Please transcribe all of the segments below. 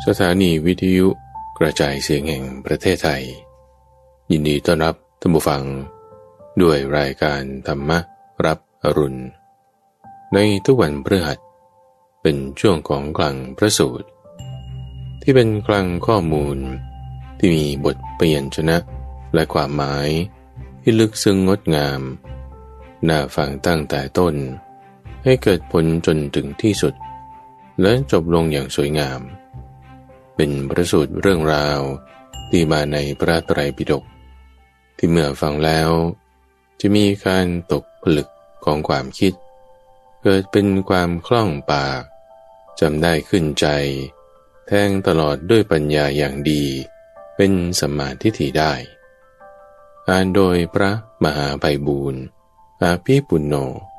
สถานีวิทยุกระจายเสียงแห่งประเทศไทยยินดีต้อนรับท่านผู้ฟังด้วยรายการธรรมรับอรุณในทุกวันพฤหัสเป็นช่วงของคลังพระสูตรที่เป็นคลังข้อมูลที่มีบทเปลี่ยนชนะและความหมายที่ลึกซึ้งงดงามน่าฟังตั้งแต่ต้นให้เกิดผลจนถึงที่สุดและจบลงอย่างสวยงามเป็นประสูตรเรื่องราวที่มาในพระไตรปิฎกที่เมื่อฟังแล้วจะมีการตกผลึกของความคิดเกิดเป็นความคล่องปากจำได้ขึ้นใจแทงตลอดด้วยปัญญาอย่างดีเป็นสัมมาทิฏฐิได้อ่านโดยพระมหาไพบูลย์อาภิปุณโญ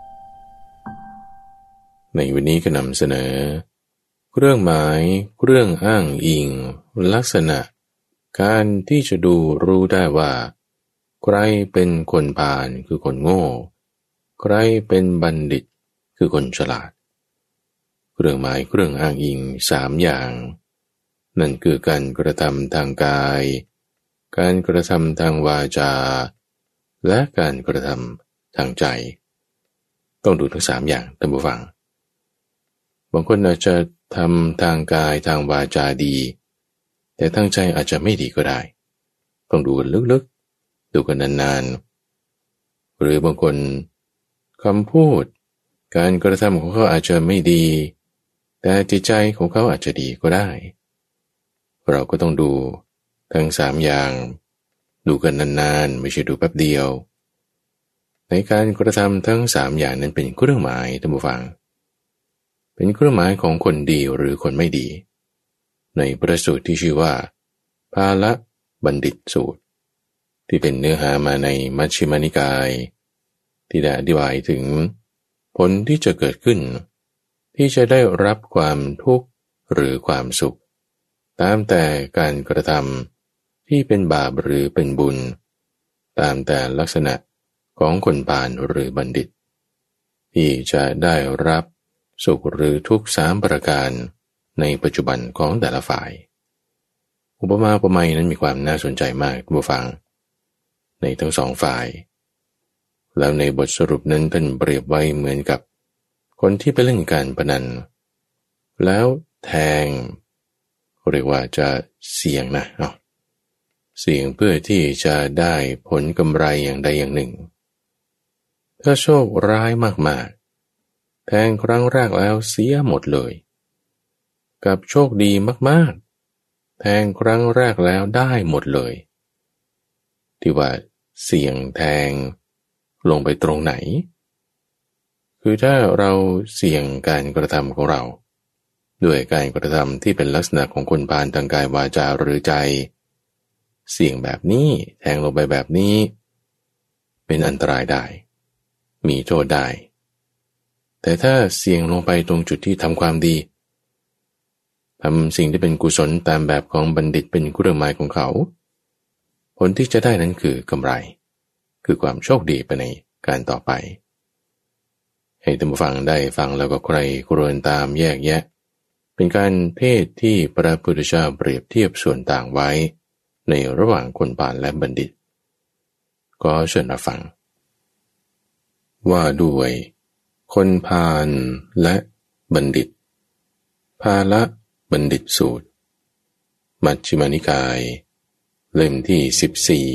ในวันนี้ก็นำเสนอเครื่องหมายเครื่องอ้างอิงลักษณะการที่จะดูรู้ได้ว่าใครเป็นคนพาลคือคนโง่ใครเป็นบัณฑิตคือคนฉลาดเครื่องหมายเครื่องอ้างอิง3อย่างนั่นคือการกระทำทางกายการกระทำทางวาจาและการกระทำทางใจต้องดูทั้ง3อย่างท่านผู้ฟังบางคนอาจจะทำทางกายทางวาจาดีแต่ทางใจอาจจะไม่ดีก็ได้ต้องดูกันลึกๆดูกันนานๆหรือบางคนคำพูดการกระทำของเขาอาจจะไม่ดีแต่จิตใจของเขาอาจจะดีก็ได้เราก็ต้องดูทั้ง3อย่างดูกันนานๆไม่ใช่ดูแป๊บเดียวในการกระทำทั้ง3อย่างนั้นเป็นเครื่องหมายท่านผู้ฟังเป็นเครื่องหมายของคนดีหรือคนไม่ดีในประสูตรที่ชื่อว่าภาละบัณฑิตสูตรที่เป็นเนื้อหามาในมัชฌิมานิกายที่ได้อธิบายถึงผลที่จะเกิดขึ้นที่จะได้รับความทุกข์หรือความสุขตามแต่การกระทำที่เป็นบาปหรือเป็นบุญตามแต่ลักษณะของคนพาลหรือบัณฑิตที่จะได้รับสุขหรือทุกข์3ประการในปัจจุบันของแต่ละฝ่ายอุปมาอุปไมยนั้นมีความน่าสนใจมากผู้ฟังในทั้ง2ฝ่ายแล้วในบทสรุปนั้นท่านเปรียบไว้เหมือนกับคนที่ไปเล่นการพนันแล้วแทงเรียกว่าจะเสี่ยงนะเสี่ยงเพื่อที่จะได้ผลกำไรอย่างใดอย่างหนึ่งถ้าโชคร้ายมากๆแทงครั้งแรกแล้วเสียหมดเลยกับโชคดีมากๆแทงครั้งแรกแล้วได้หมดเลยที่ว่าเสี่ยงแทงลงไปตรงไหนคือถ้าเราเสี่ยงการกระทำของเราด้วยการกระทำที่เป็นลักษณะของคนพาลทางกายวาจาหรือใจเสี่ยงแบบนี้แทงลงไปแบบนี้เป็นอันตรายได้มีโทษได้แต่ถ้าเสี่ยงลงไปตรงจุดที่ทำความดีทำสิ่งที่เป็นกุศลตามแบบของบัณฑิตเป็นเครื่องหมายของเขาผลที่จะได้นั้นคือกำไรคือความโชคดีไปในการต่อไปให้ท่านผู้ฟังได้ฟังแล้วก็ใครควรตามแยกแยะเป็นการเทศที่พระพุทธเจ้าเปรียบเทียบส่วนต่างไว้ในระหว่างคนพาลและบัณฑิตก็เชิญรับฟังว่าด้วยคนพาลและบัณฑิตภาละบัณฑิตสูตรมัชฌิมานิกายเล่มที่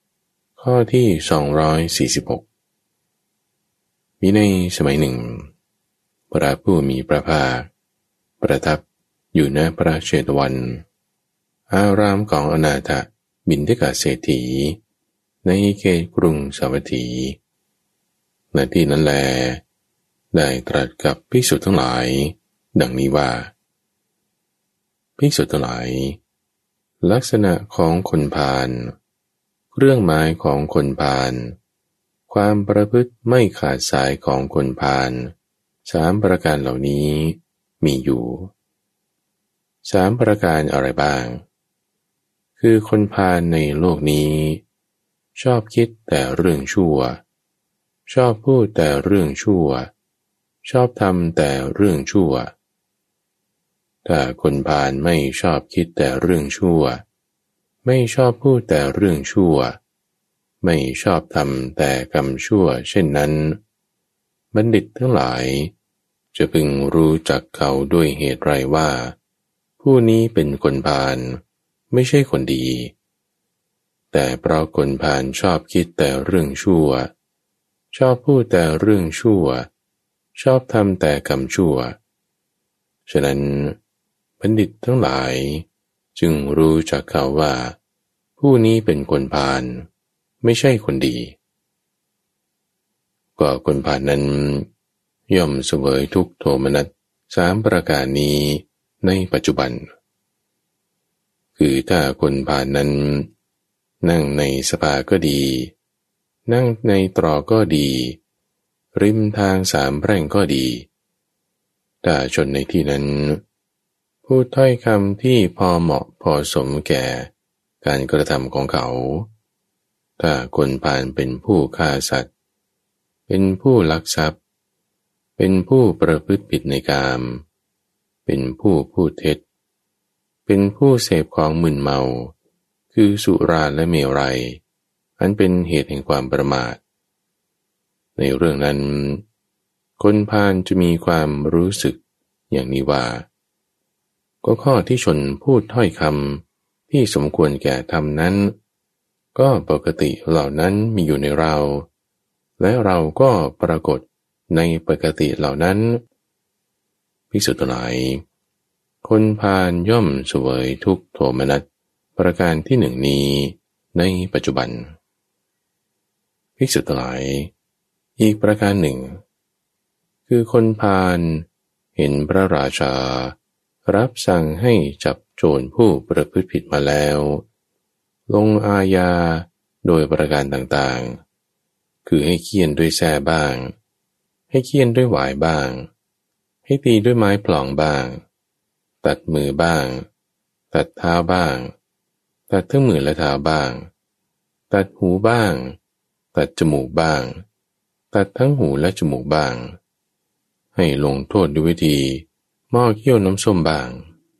14ข้อที่246มีในสมัยหนึ่งพระผู้มีพระภาคประทับอยู่ณพระเชตวันอารามของอนาถบิณฑิกเศรษฐีในเขตกรุงสาวัตถีณที่นั้นแลได้ตรัสกับภิกษุทั้งหลายดังนี้ว่าภิกษุทั้งหลายลักษณะของคนพาลเครื่องหมายของคนพาลความประพฤติไม่ขาดสายของคนพาล3ประการเหล่านี้มีอยู่3ประการอะไรบ้างคือคนพาลในโลกนี้ชอบคิดแต่เรื่องชั่วชอบพูดแต่เรื่องชั่วชอบทำแต่เรื่องชั่วถ้าคนพาลไม่ชอบคิดแต่เรื่องชั่วไม่ชอบพูดแต่เรื่องชั่วไม่ชอบทำแต่กรรมชั่วเช่นนั้นบัณฑิตทั้งหลายจะพึงรู้จักเขาด้วยเหตุไรว่าผู้นี้เป็นคนพาลไม่ใช่คนดีแต่เพราะคนพาลชอบคิดแต่เรื่องชั่วชอบพูดแต่เรื่องชั่วชอบทำแต่กรรมชั่วฉะนั้นบัณฑิตทั้งหลายจึงรู้จักเขาว่าผู้นี้เป็นคนพาลไม่ใช่คนดีก็คนพาลนั้นย่อมเสวยทุกข์โทมนัส3ประการนี้ในปัจจุบันคือถ้าคนพาลนั้นนั่งในสภาก็ดีนั่งในตรอกก็ดีริมทางสามแพร่งก็ดีถ้าชนในที่นั้นพูดถ้อยคำที่พอเหมาะพอสมแก่การกระทำของเขาถ้าคนพาลเป็นผู้ฆ่าสัตว์เป็นผู้ลักทรัพย์เป็นผู้ประพฤติผิดในกามเป็นผู้พูดเท็จเป็นผู้เสพของมึนเมาคือสุราและเมรัยอันเป็นเหตุแห่งความประมาทในเรื่องนั้นคนพาลจะมีความรู้สึกอย่างนี้ว่าก็ข้อที่ชนพูดถ้อยคำที่สมควรแก่ธรรมนั้นก็ปกติเหล่านั้นมีอยู่ในเราและเราก็ปรากฏในปกติเหล่านั้นภิกษุทั้งหลายคนพาลย่อมเสวยทุกข์โทมนัสประการที่หนึ่งนี้ในปัจจุบันภิกษุทั้งหลายอีกประการหนึ่งคือคนพาลเห็นพระราชารับสั่งให้จับโจรผู้ประพฤติผิดมาแล้วลงอาญาโดยประการต่างๆคือให้เฆี่ยนด้วยแส้บ้างให้เฆี่ยนด้วยหวายบ้างให้ตีด้วยไม้พลองบ้างตัดมือบ้างตัดเท้าบ้างตัดทั้งมือและเท้าบ้างตัดหูบ้างตัดจมูกบ้างตัดทั้งหูและจมูกบ้างให้ลงโทษด้วยวิธีหม้อเคี่ยวน้ำส้มบ้าง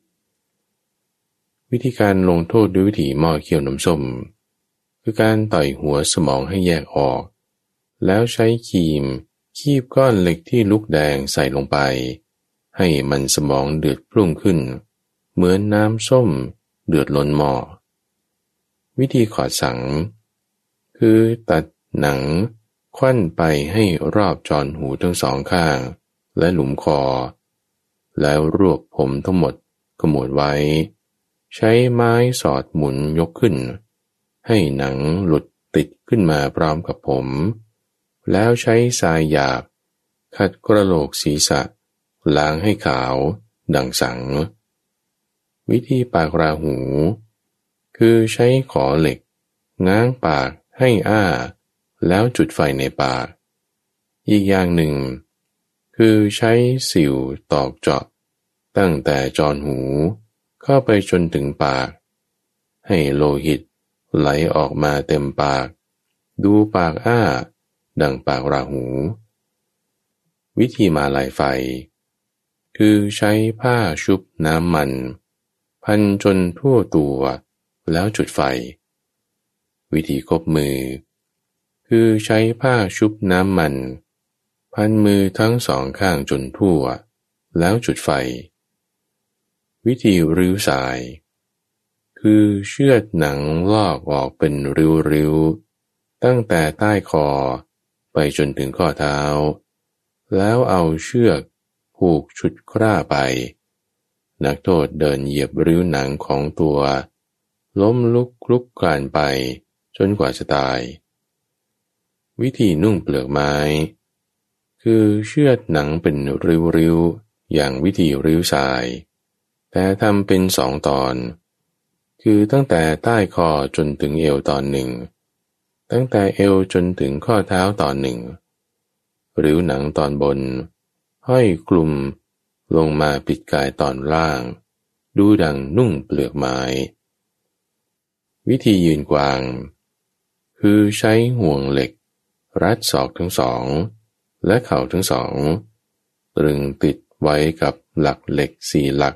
วิธีการลงโทษด้วยวิธีหม้อเคี่ยวน้ำส้มคือการต่อยหัวสมองให้แยกออกแล้วใช้ครีมคีบก้อนเหล็กที่ลุกแดงใส่ลงไปให้มันสมองเดือดพรุ่งขึ้นเหมือนน้ำส้มเดือดล้นหม้อวิธีขอดสังคือตัดหนังควั้นไปให้รอบจรหูทั้งสองข้างและหลุมคอแล้วรวบผมทั้งหมดขมวดไว้ใช้ไม้สอดหมุนยกขึ้นให้หนังหลุดติดขึ้นมาพร้อมกับผมแล้วใช้ทรายหยาบขัดกระโหลกศีรษะล้างให้ขาวดังสังวิธีปากราหูคือใช้ขอเหล็กง้างปากให้อ้าแล้วจุดไฟในปากอีกอย่างหนึ่งคือใช้สิวตอกเจาะตั้งแต่จรหูเข้าไปจนถึงปากให้โลหิตไหลออกมาเต็มปากดูปากอ้าดังปากราหูวิธีมาลายไฟคือใช้ผ้าชุบน้ำมันพันจนทั่วตัวแล้วจุดไฟวิธีคบมือคือใช้ผ้าชุบน้ำมันพันมือทั้งสองข้างจนทั่วแล้วจุดไฟวิธีริ้วสายคือเชือดหนังลอกออกเป็นริ้วๆตั้งแต่ใต้คอไปจนถึงข้อเท้าแล้วเอาเชือกผูกฉุดคร่าไปนักโทษเดินเหยียบริ้วหนังของตัวล้มลุกคลุกคลานไปจนกว่าจะตายวิธีนุ่งเปลือกไม้คือเชือดหนังเป็นริ้วๆอย่างวิธีริ้วสายแต่ทำเป็น2 ตอนคือตั้งแต่ใต้คอจนถึงเอวตอนหนึ่งตั้งแต่เอวจนถึงข้อเท้าตอนหนึ่งริ้วหนังตอนบนห้อยคลุมลงมาปิดกายตอนล่างดูดังนุ่งเปลือกไม้วิธียืนกวางคือใช้ห่วงเหล็กรัดศอกทั้งสองและเข่าทั้งสองตรึงติดไว้กับหลักเหล็ก4 หลัก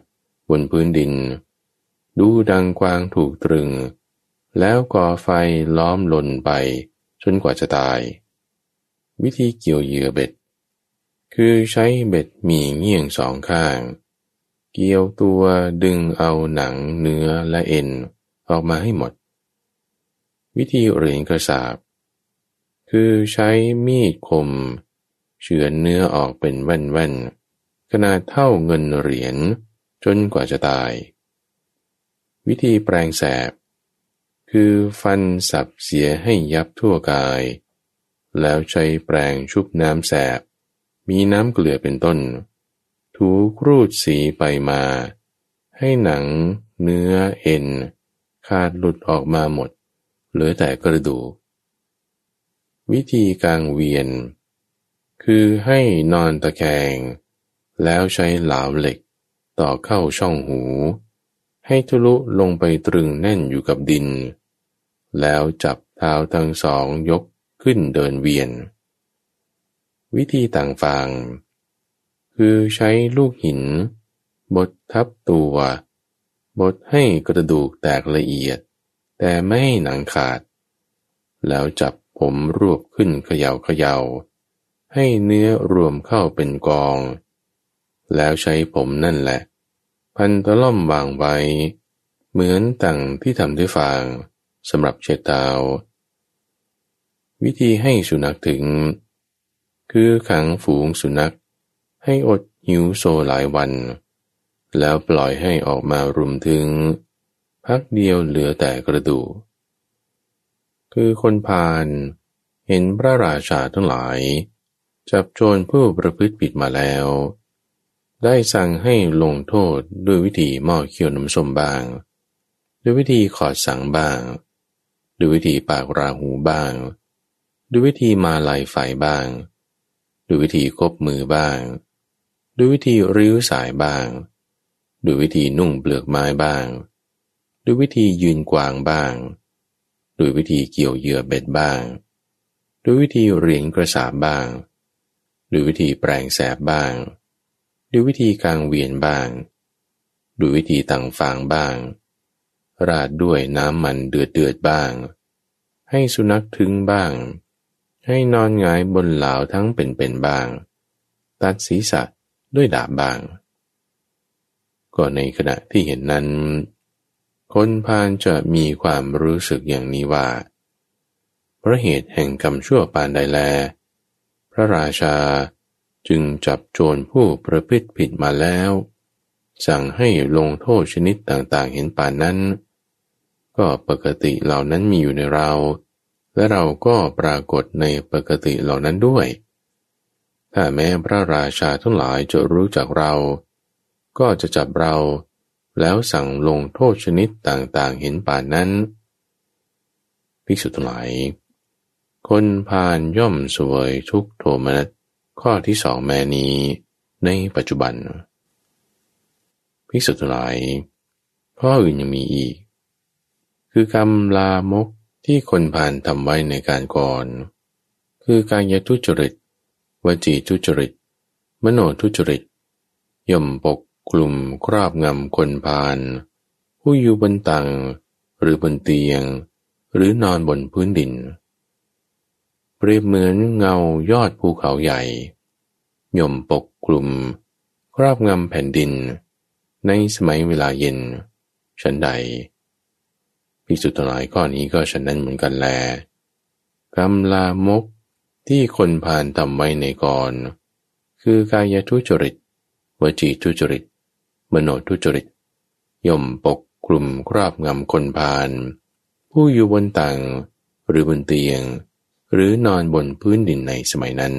บนพื้นดินดูดังกวางถูกตรึงแล้วก่อไฟล้อมลนไปจนกว่าจะตายวิธีเกี่ยวเหยื่อเบ็ดคือใช้เบ็ดมีเงี่ยงสองข้างเกี่ยวตัวดึงเอาหนังเนื้อและเอ็นออกมาให้หมดวิธีเหรียญกระสาบคือใช้มีดคมเฉือนเนื้อออกเป็นแว่นๆขนาดเท่าเงินเหรียญจนกว่าจะตายวิธีแปลงแสบคือฟันสับเสียให้ยับทั่วกายแล้วใช้แปรงชุบน้ำแสบมีน้ำเกลือเป็นต้นถูครูดสีไปมาให้หนังเนื้อเอ็นขาดหลุดออกมาหมดเหลือแต่กระดูกวิธีกางเวียนคือให้นอนตะแคงแล้วใช้เหลาเหล็กต่อเข้าช่องหูให้ทะลุลงไปตรึงแน่นอยู่กับดินแล้วจับเท้าทั้งสองยกขึ้นเดินเวียนวิธีต่างฟังคือใช้ลูกหินบดทับตัวบดให้กระดูกแตกละเอียดแต่ไม่ให้หนังขาดแล้วจับผมรวบขึ้นเขย่าให้เนื้อรวมเข้าเป็นกองแล้วใช้ผมนั่นแหละพันตะล่อมวางไว้เหมือนต่างที่ทำด้วยฟางสำหรับเช็ดเท้าวิธีให้สุนัขถึงคือขังฝูงสุนัขให้อดหิวโซหลายวันแล้วปล่อยให้ออกมารุมถึงพักเดียวเหลือแต่กระดูกคือคนพาลเห็นพระราชาทั้งหลายจับโจรผู้ประพฤติผิดมาแล้วได้สั่งให้ลงโทษด้วยวิธีหม้อเคี่ยวน้ำส้มบ้างด้วยวิธีขอดสังบ้างด้วยวิธีปากราหูบ้างด้วยวิธีมาลายไฟบ้างด้วยวิธีคบมือบ้างด้วยวิธีริ้วสายบ้างด้วยวิธีนุ่งเปลือกไม้บ้างด้วยวิธียืนกวางบ้างด้วยวิธีเกี่ยวเหยื่อเบ็ดบ้างด้วยวิธีเหรียญกระสาบบ้างด้วยวิธีแปลงแสบบ้างด้วยวิธีกางเวียนบ้างด้วยวิธีตั้งฟางบ้างราดด้วยน้ำมันเดือดบ้างให้สุนัขถึงบ้างให้นอนหงายบนเหลาทั้งเป็นบ้างตัดศีรษะด้วยดาบบ้างก็ในขณะที่เห็นนั้นคนพาลจะมีความรู้สึกอย่างนี้ว่าเพราะเหตุแห่งกรรมชั่วปานใดแลพระราชาจึงจับโจรผู้ประพฤติผิดมาแล้วสั่งให้ลงโทษชนิดต่างๆเห็นป่านนั้นก็ปกติเหล่านั้นมีอยู่ในเราและเราก็ปรากฏในปกติเหล่านั้นด้วยถ้าแม้พระราชาทั้งหลายจะรู้จักเราก็จะจับเราแล้วสั่งลงโทษชนิดต่างๆเห็นป่านนั้นภิกษุทั้งหลายคนพาลย่อมเสวยทุกข์โทมนัสข้อที่สองแม้นี้ในปัจจุบันภิกษุทั้งหลายข้ออื่นยังมีอีกคือกรรมลามกที่คนพาลทำไว้ในการก่อนคือกายทุจริตวจีทุจริตมโนทุจริตย่อมปกคลุมครอบงำคนพาลผู้อยู่บนตังหรือบนเตียงหรือนอนบนพื้นดินเปรียบเหมือนเงายอดภูเขาใหญ่ย่อมปกคลุมครอบงำแผ่นดินในสมัยเวลาเย็นฉันใดภิกษุทั้งหลายข้อนี้ก็ฉะนั้นเหมือนกันแลกรรมลามกที่คนพาลทำไว้ในก่อนคือกายทุจริตวจีทุจริตมโนทุจริตย่อมปกคลุมครอบงำคนพาลผู้อยู่บนตังหรือบนเตียงหรือนอนบนพื้นดินในสมัยนั้น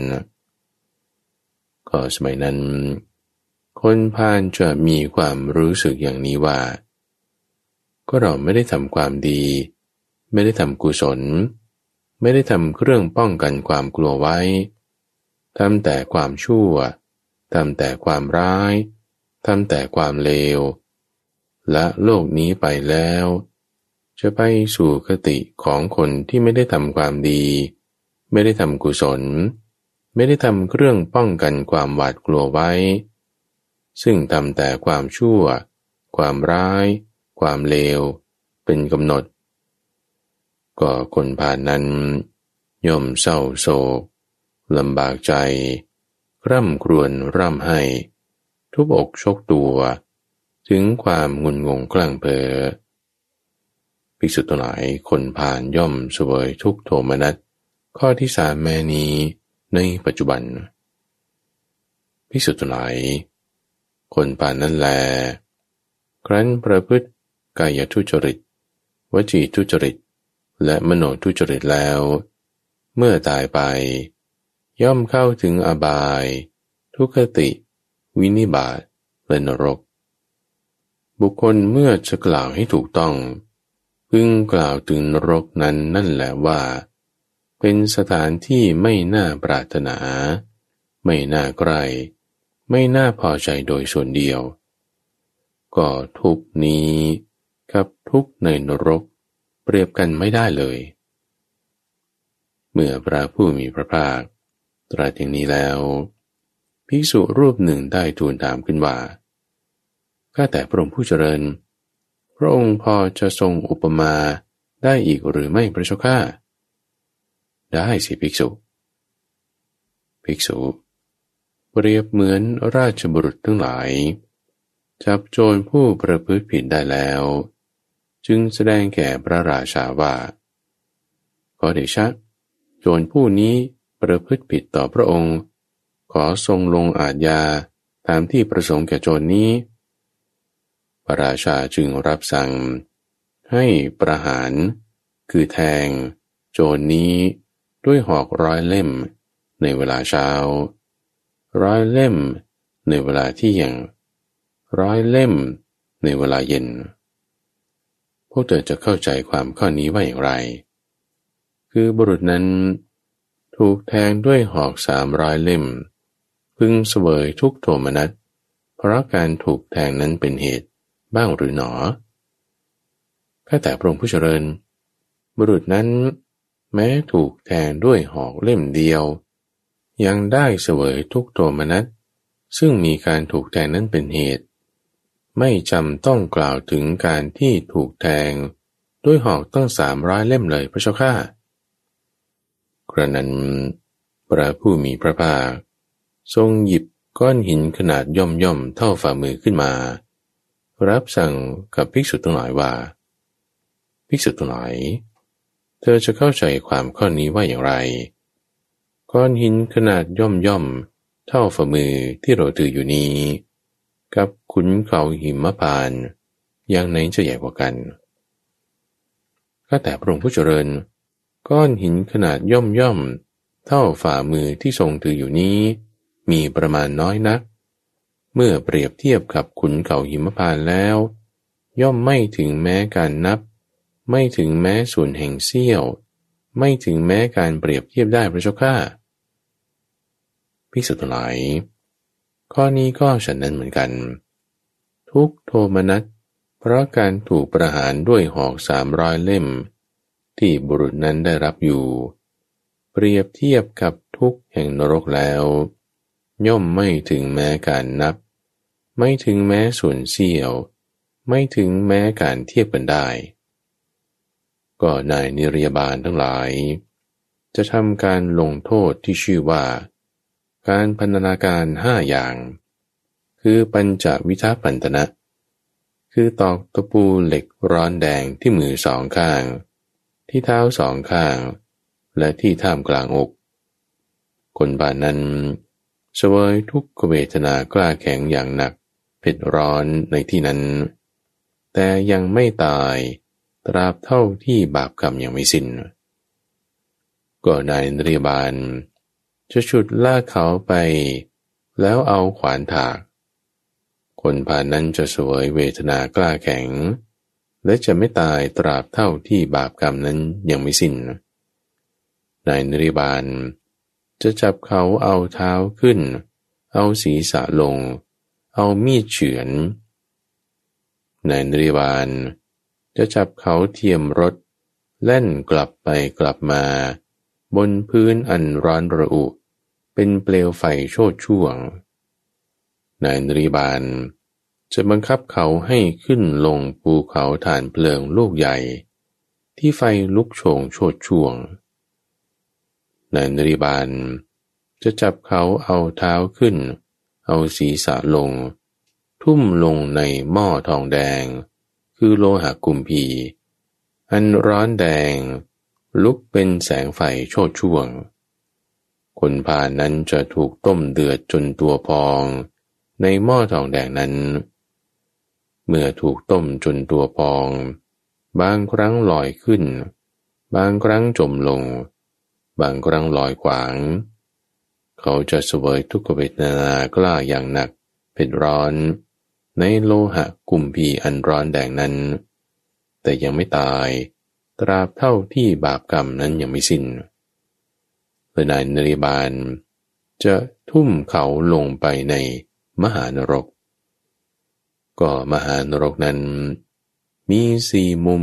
ก็สมัยนั้นคนพาลจะมีความรู้สึกอย่างนี้ว่าก็เราไม่ได้ทำความดีไม่ได้ทำกุศลไม่ได้ทำเครื่องป้องกันความกลัวไว้ทำแต่ความชั่วทำแต่ความร้ายทำแต่ความเลวและโลกนี้ไปแล้วจะไปสู่คติของคนที่ไม่ได้ทำความดีไม่ได้ทำกุศลไม่ได้ทำเครื่องป้องกันความหวาดกลัวไว้ซึ่งทำแต่ความชั่วความร้ายความเลวเป็นกำหนดก็คนผ่านนั้นย่อมเศร้าโศกลำบากใจคร่ำครวญร่ำไห้ทุบอกชกตัวถึงความงุนงงคลั่งเพ้อภิกษุทั้งหลายคนผ่านย่อมเสวยทุกโทมนัสข้อที่สามแม้นี้ในปัจจุบันภิกษุทั้งหลายคนผ่านนั้นแลครั้นประพฤติกายทุจริตวจีทุจริตและมโนทุจริตแล้วเมื่อตายไปย่อมเข้าถึงอบายทุกขติวินิบาตและนรกบุคคลเมื่อจะกล่าวให้ถูกต้องพึงกล่าวถึงนรกนั้นนั่นแหละว่าเป็นสถานที่ไม่น่าปรารถนาไม่น่าใกล้ไม่น่าพอใจโดยส่วนเดียวก็ทุกนี้กับทุกในนรกเปรียบกันไม่ได้เลยเมื่อพระผู้มีพระภาคตรัสอย่างนี้แล้วภิกษุรูปหนึ่งได้ทูลถามขึ้นว่าข้าแต่พระองค์ผู้เจริญพระองค์พอจะทรงอุปมาได้อีกหรือไม่พระเจ้าข้าได้สิภิกษุเปรียบเหมือนราชบุรุษทั้งหลายจับโจรผู้ประพฤติผิดได้แล้วจึงแสดงแก่พระราชาว่าขอเดชะโจรผู้นี้ประพฤติผิดต่อพระองค์ขอทรงลงอาญาตามที่ประสงค์แก่โจรนี้พระราชาจึงรับสั่งให้ประหารคือแทงโจรนี้ด้วยหอก100 เล่มในเวลาเช้า100 เล่มในเวลาเที่ยง100 เล่มในเวลาเย็นพวกเธอจะเข้าใจความข้อนี้ว่าอย่างไรคือบุรุษนั้นถูกแทงด้วยหอก300 เล่มพึงเสวยทุกโทมนัสเพราะการถูกแทงนั้นเป็นเหตุบ้างหรือหนอข้าแต่พระองค์ผู้เจริญบุรุษนั้นแม้ถูกแทงด้วยหอกเล่มเดียวยังได้เสวยทุกโทมนัสซึ่งมีการถูกแทงนั้นเป็นเหตุไม่จำต้องกล่าวถึงการที่ถูกแทงด้วยหอกตั้ง300 เล่มเลยพระเจ้าข้ากระนั้นพระผู้มีพระภาคทรงหยิบก้อนหินขนาดย่อมเท่าฝ่ามือขึ้นมารับสั่งกับภิกษุทั้งหลายว่าภิกษุทั้งหลายเธอจะเข้าใจความข้อนี้ว่าอย่างไรก้อนหินขนาดย่อมเท่าฝ่ามือที่เราถืออยู่นี้กับขุนเขาหิมพานต์อย่างไหนจะใหญ่กว่ากันข้าแต่พระองค์ผู้เจริญก้อนหินขนาดย่อมเท่าฝ่ามือที่ทรงถืออยู่นี้มีประมาณน้อยนักเมื่อเปรียบเทียบกับขุนเขาหิมพานต์แล้วย่อมไม่ถึงแม้การนับไม่ถึงแม้ส่วนแห่งเสี้ยวไม่ถึงแม้การเปรียบเทียบได้พระเจ้าข้าภิกษุทั้งหลายข้อนี้ก็ฉันนั้นเหมือนกันทุกโทมนัสเพราะการถูกประหารด้วยหอก300 เล่มที่บุรุษนั้นได้รับอยู่เปรียบเทียบกับทุกข์แห่งนรกแล้วย่อมไม่ถึงแม้การนับไม่ถึงแม้ส่วนเสี้ยวไม่ถึงแม้การเทียบกันได้ก็นายนิรยาบาลทั้งหลายจะทำการลงโทษที่ชื่อว่าการพันธนาการ5 อย่างคือปัญจวิทัปันตนะคือตอกตะปูเหล็กร้อนแดงที่มือ2 ข้างที่เท้า2 ข้างและที่ท่ามกลางอกคนบ้านนั้นเสวยทุกขเวทนากล้าแข็งอย่างหนักเผ็ดร้อนในที่นั้นแต่ยังไม่ตายตราบเท่าที่บาปกรรมยังไม่สิ้นก็นายนิรยาบาลจะฉุดลากเขาไปแล้วเอาขวานถากคนผ่านนั้นจะเสวยเวทนากล้าแข็งและจะไม่ตายตราบเท่าที่บาปกรรมนั้นยังไม่สิ้นนายนิรยาบาลจะจับเขาเอาเท้าขึ้นเอาศีรษะลงเอามีดเฉือนนายนิรยาบาลจะจับเขาเทียมรถแล่นกลับไปกลับมาบนพื้นอันร้อนระอุเป็นเปลวไฟโชติช่วงนายนิรยาบาลจะบังคับเขาให้ขึ้นลงภูเขาถ่านเพลิงลูกใหญ่ที่ไฟลุกโชงโชติช่วงนายนริบาลจะจับเขาเอาเท้าขึ้นเอาศีรษะลงทุ่มลงในหม้อทองแดงคือโลหะกุมพีอันร้อนแดงลุกเป็นแสงไฟโชติช่วงคนพาลนั้นจะถูกต้มเดือดจนตัวพองในหม้อทองแดงนั้นเมื่อถูกต้มจนตัวพองบางครั้งลอยขึ้นบางครั้งจมลงบางครั้งลอยขวางเขาจะเสวยทุกขเวทนากล้าอย่างหนักเผ็ดร้อนในโลหะกุมพีอันร้อนแดงนั้นแต่ยังไม่ตายตราบเท่าที่บาปกรรมนั้นยังไม่สิ้นและนายนริบาลจะทุ่มเขาลงไปในมหานรกก็มหานรกนั้นมี4 มุม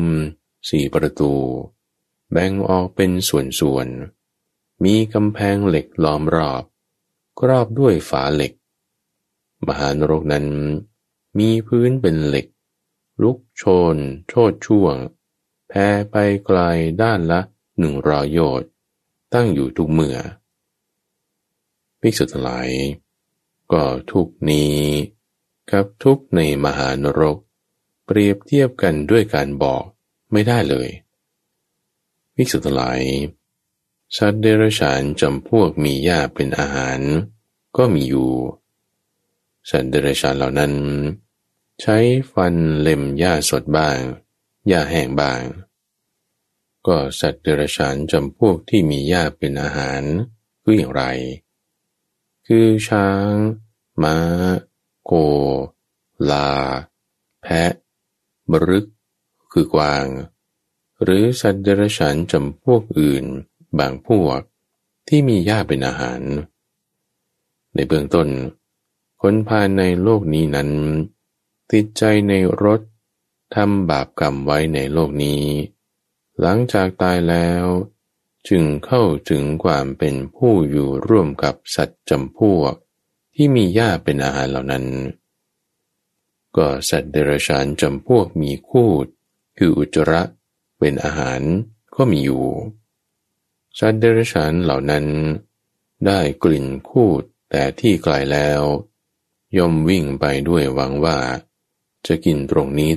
4 ประตูแบ่งออกเป็นส่วนๆมีกำแพงเหล็กล้อมรอบครอบด้วยฝาเหล็กมหานรกนั้นมีพื้นเป็นเหล็กลุกโชนโชติช่วงแผ่ไปไกลด้านละ100 โยชน์ตั้งอยู่ทุกเมื่อภิกษุทั้งหลายก็ทุกนี้กับทุกในมหานรกเปรียบเทียบกันด้วยการบอกไม่ได้เลยภิกษุทั้งหลายสัตว์เดรัจฉานจำพวกมีหญ้าเป็นอาหารก็มีอยู่สัตว์เดรัจฉานเหล่านั้นใช้ฟันเล็มหญ้าสดบ้างหญ้าแห้งบ้างก็สัตว์เดรัจฉานจำพวกที่มีหญ้าเป็นอาหารคืออย่างไรคือช้างม้าโคลาแพะบรึกคือกวางหรือสัตว์เดรัจฉานจำพวกอื่นบางพวกที่มีหญ้าเป็นอาหารในเบื้องต้นคนพาลในโลกนี้นั้นติดใจในรสทำบาปกรรมไว้ในโลกนี้หลังจากตายแล้วจึงเข้าถึงความเป็นผู้อยู่ร่วมกับสัตว์จำพวกที่มีหญ้าเป็นอาหารเหล่านั้นก็สัตว์เดรัจฉานจำพวกมีคูดคืออุจจาระเป็นอาหารก็มีอยู่สัตว์เดรัจฉานเหล่านั้นได้กลิ่นคูดแต่ที่ไกลแล้วย่อมวิ่งไปด้วยหวังว่าจะกินตรงนี้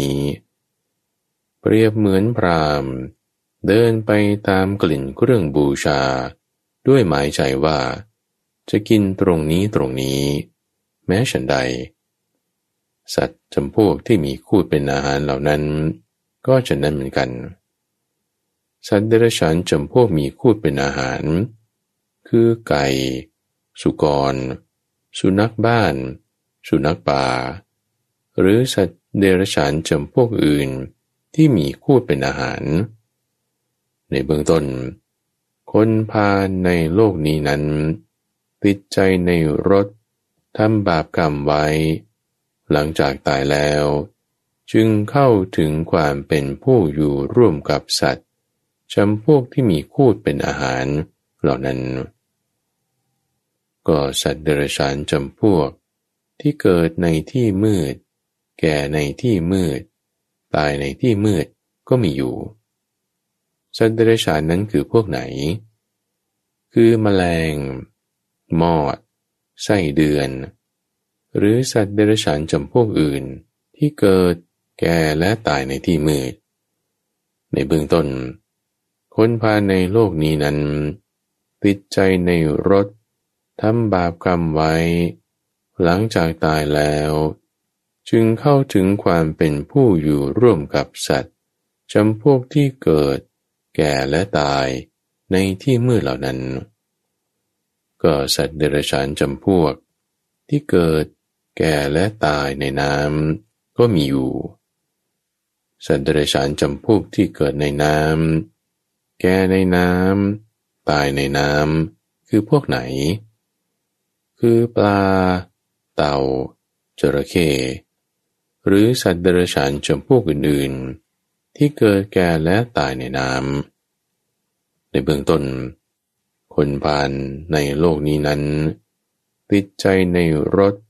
เปรียบเหมือนพราหมณ์เดินไปตามกลิ่นเครื่องบูชาด้วยหมายใจว่าจะกินตรงนี้แม้ฉันใดสัตว์จำพวกที่มีคูดเป็นอาหารเหล่านั้นก็ฉะนั้นเหมือนกันสัตว์เดรัจฉานจำพวกมีคูดเป็นอาหารคือไก่สุกรสุนัขบ้านสุนัขป่าหรือสัตว์เดรัจฉานจำพวกอื่นที่มีคูดเป็นอาหารในเบื้องต้นคนพาลในโลกนี้นั้นติดใจในรสทำบาปกรรมไว้หลังจากตายแล้วจึงเข้าถึงความเป็นผู้อยู่ร่วมกับสัตว์จำพวกที่มีคูดเป็นอาหารเหล่านั้นก็สัตว์เดรัจฉานจำพวกที่เกิดในที่มืดแก่ในที่มืดตายในที่มืดก็มีอยู่สัตว์เดรัจฉานนั้นคือพวกไหนคือแมลงมอดไส้เดือนหรือสัตว์เดรัจฉานจำพวกอื่นที่เกิดแก่และตายในที่มืดในเบื้องต้นคนพาลในโลกนี้นั้นติดใจในรสทำบาปกรรมไว้หลังจากตายแล้วจึงเข้าถึงความเป็นผู้อยู่ร่วมกับสัตว์จำพวกที่เกิดแก่และตายในที่มืดเหล่านั้นก็สัตว์เดรัจฉานจำพวกที่เกิดแก่และตายในน้ำก็มีอยู่สัตว์เดรัจฉานจำพวกที่เกิดในน้ำแก่ในน้ำตายในน้ำคือพวกไหนคือปลาเต่าจระเข้หรือสัตว์เดรัจฉานจำพวกอื่นๆที่เกิดแก่และตายในน้ำในเบื้องต้นคนพาลในโลกนี้นั้นติดใจในรส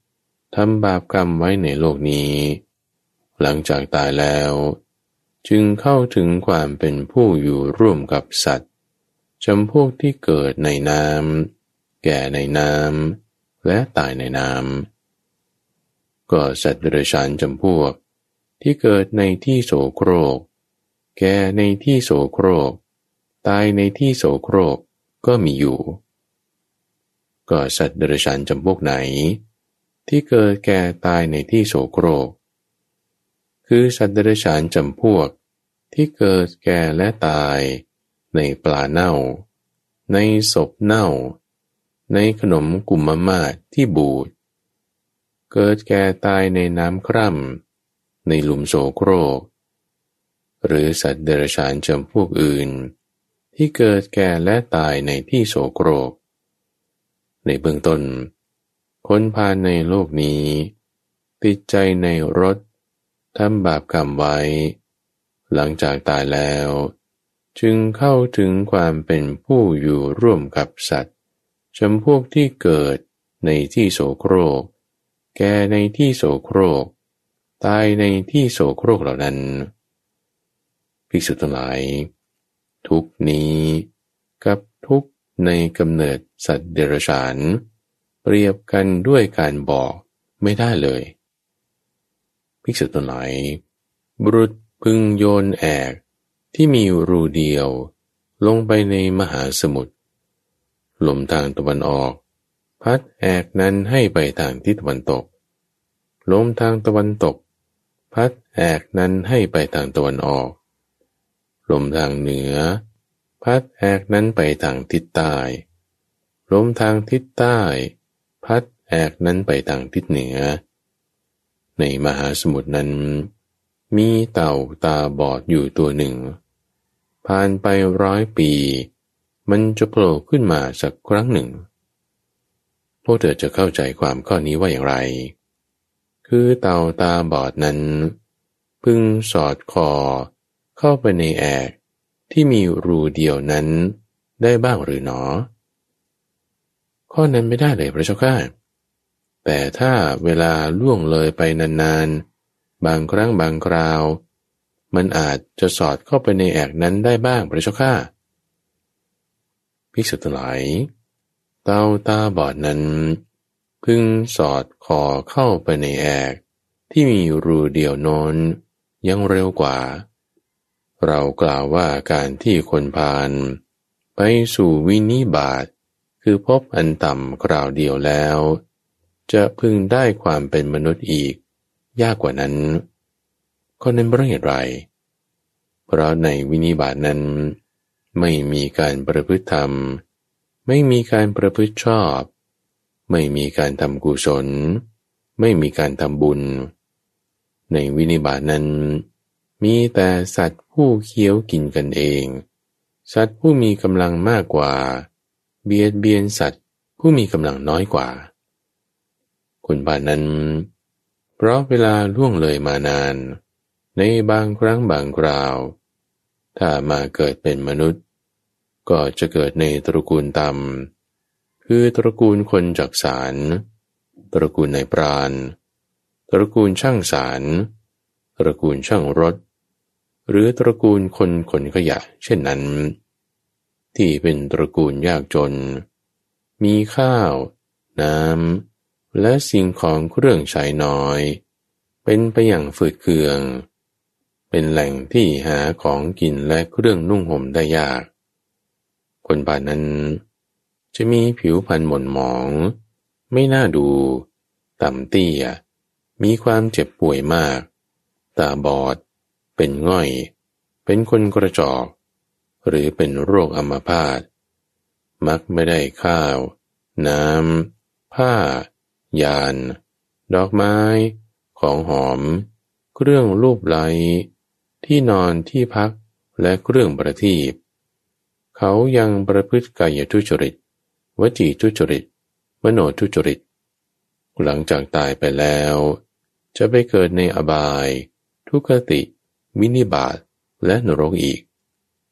ทำบาปกรรมไว้ในโลกนี้ หลังจากตายแล้วจึงเข้าถึงความเป็นผู้อยู่ร่วมกับสัตว์จำพวกที่เกิดในน้ำแก่ในน้ำและตายในน้ำก็สัตว์เดรัจฉานจำพวกที่เกิดในที่โสโครกแก่ในที่โสโครกตายในที่โสโครกก็มีอยู่ก็สัตว์เดรัจฉานจำพวกไหนที่เกิดแก่ตายในที่โสโครกคือสัตว์เดรัจฉานจำพวกที่เกิดแก่และตายในปลาเน่าในศพเน่าในขนมกุมมาศที่บูดเกิดแก่ตายในน้ำคร่ำในหลุมโสโครกหรือสัตว์เดรัจฉานจำพวกอื่นที่เกิดแก่และตายในที่โสโครกในเบื้องต้นคนพาลในโลกนี้ติดใจในรสทำบาปกรรมไว้หลังจากตายแล้วจึงเข้าถึงความเป็นผู้อยู่ร่วมกับสัตว์จำพวกที่เกิดในที่โสโครกแก่ในที่โสโครกตายในที่โสโครกเหล่านั้นภิกษุทั้งหลายทุกข์นี้กับทุกข์ในกำเนิดสัตว์เดรัจฉานเปรียบกันด้วยการบอกไม่ได้เลยภิกษุทั้งหลายบุรุษพึงโยนแอกที่มีรูเดียวลงไปในมหาสมุทรลมทางตะวันออกพัดแอกนั้นให้ไปทางทิศตะวันตกลมทางตะวันตกพัดแอกนั้นให้ไปทางตะวันออกลมทางเหนือพัดแอกนั้นไปทางทิศใต้ลมทางทิศใต้พัดแอกนั้นไปทางทิศเหนือในมหาสมุทรนั้นมีเต่าตาบอดอยู่ตัวหนึ่งผ่านไป100 ปีมันจะโผล่ขึ้นมาสักครั้งหนึ่งพวกเธอจะเข้าใจความข้อนี้ว่าอย่างไรคือเต่าตาบอดนั้นพึงสอดคอเข้าไปในแอกที่มีรูเดียวนั้นได้บ้างหรือหนอข้อนั้นไม่ได้เลยพระเจ้าข้าแต่ถ้าเวลาล่วงเลยไปนานๆบางครั้งบางคราวมันอาจจะสอดเข้าไปในแอกนั้นได้บ้างพระเจ้าข้าภิกษุทั้งหลายเต่าตาบอดนั้นพึงสอดคอเข้าไปในแอกที่มีรูเดียวโน้นยังเร็วกว่าเรากล่าวว่าการที่คนพาลไปสู่วินิบาตคือพบอันต่ำคราวเดียวแล้วจะพึงได้ความเป็นมนุษย์อีกยากกว่านั้นก็นั้นเพราะเหตุไรเพราะในวินิบาตนั้นไม่มีการประพฤติธรรมไม่มีการประพฤติชอบไม่มีการทำกุศลไม่มีการทำบุญในวินิบาตนั้นมีแต่สัตว์ผู้เคี้ยวกินกันเองสัตว์ผู้มีกำลังมากกว่าเบียดเบียนสัตว์ผู้มีกำลังน้อยกว่าคนพาลนั้นเพราะเวลาล่วงเลยมานานในบางครั้งบางคราวถ้ามาเกิดเป็นมนุษย์ก็จะเกิดในตระกูลต่ำคือตระกูลคนจักสารตระกูลนายพรานตระกูลช่างสารตระกูลช่างรถหรือตระกูลคนขนขยะเช่นนั้นที่เป็นตระกูลยากจนมีข้าวน้ำและสิ่งของเครื่องใช้น้อยเป็นไปอย่างฝืดเคืองเป็นแหล่งที่หาของกินและเครื่องนุ่งห่มได้ยากคนพาลนั้นจะมีผิวพรรณหม่นหมองไม่น่าดูต่ำเตี้ยมีความเจ็บป่วยมากตาบอดเป็นง่อยเป็นคนกระจอกหรือเป็นโรคอัมพาตมักไม่ได้ข้าวน้ำผ้ายานดอกไม้ของหอมเครื่องลูบไล้ที่นอนที่พักและเครื่องประทีปเขายังประพฤติกายทุจริตวจีทุจริตมโนทุจริตหลังจากตายไปแล้วจะไปเกิดในอบายทุกขติวินิบาตและนรกอีก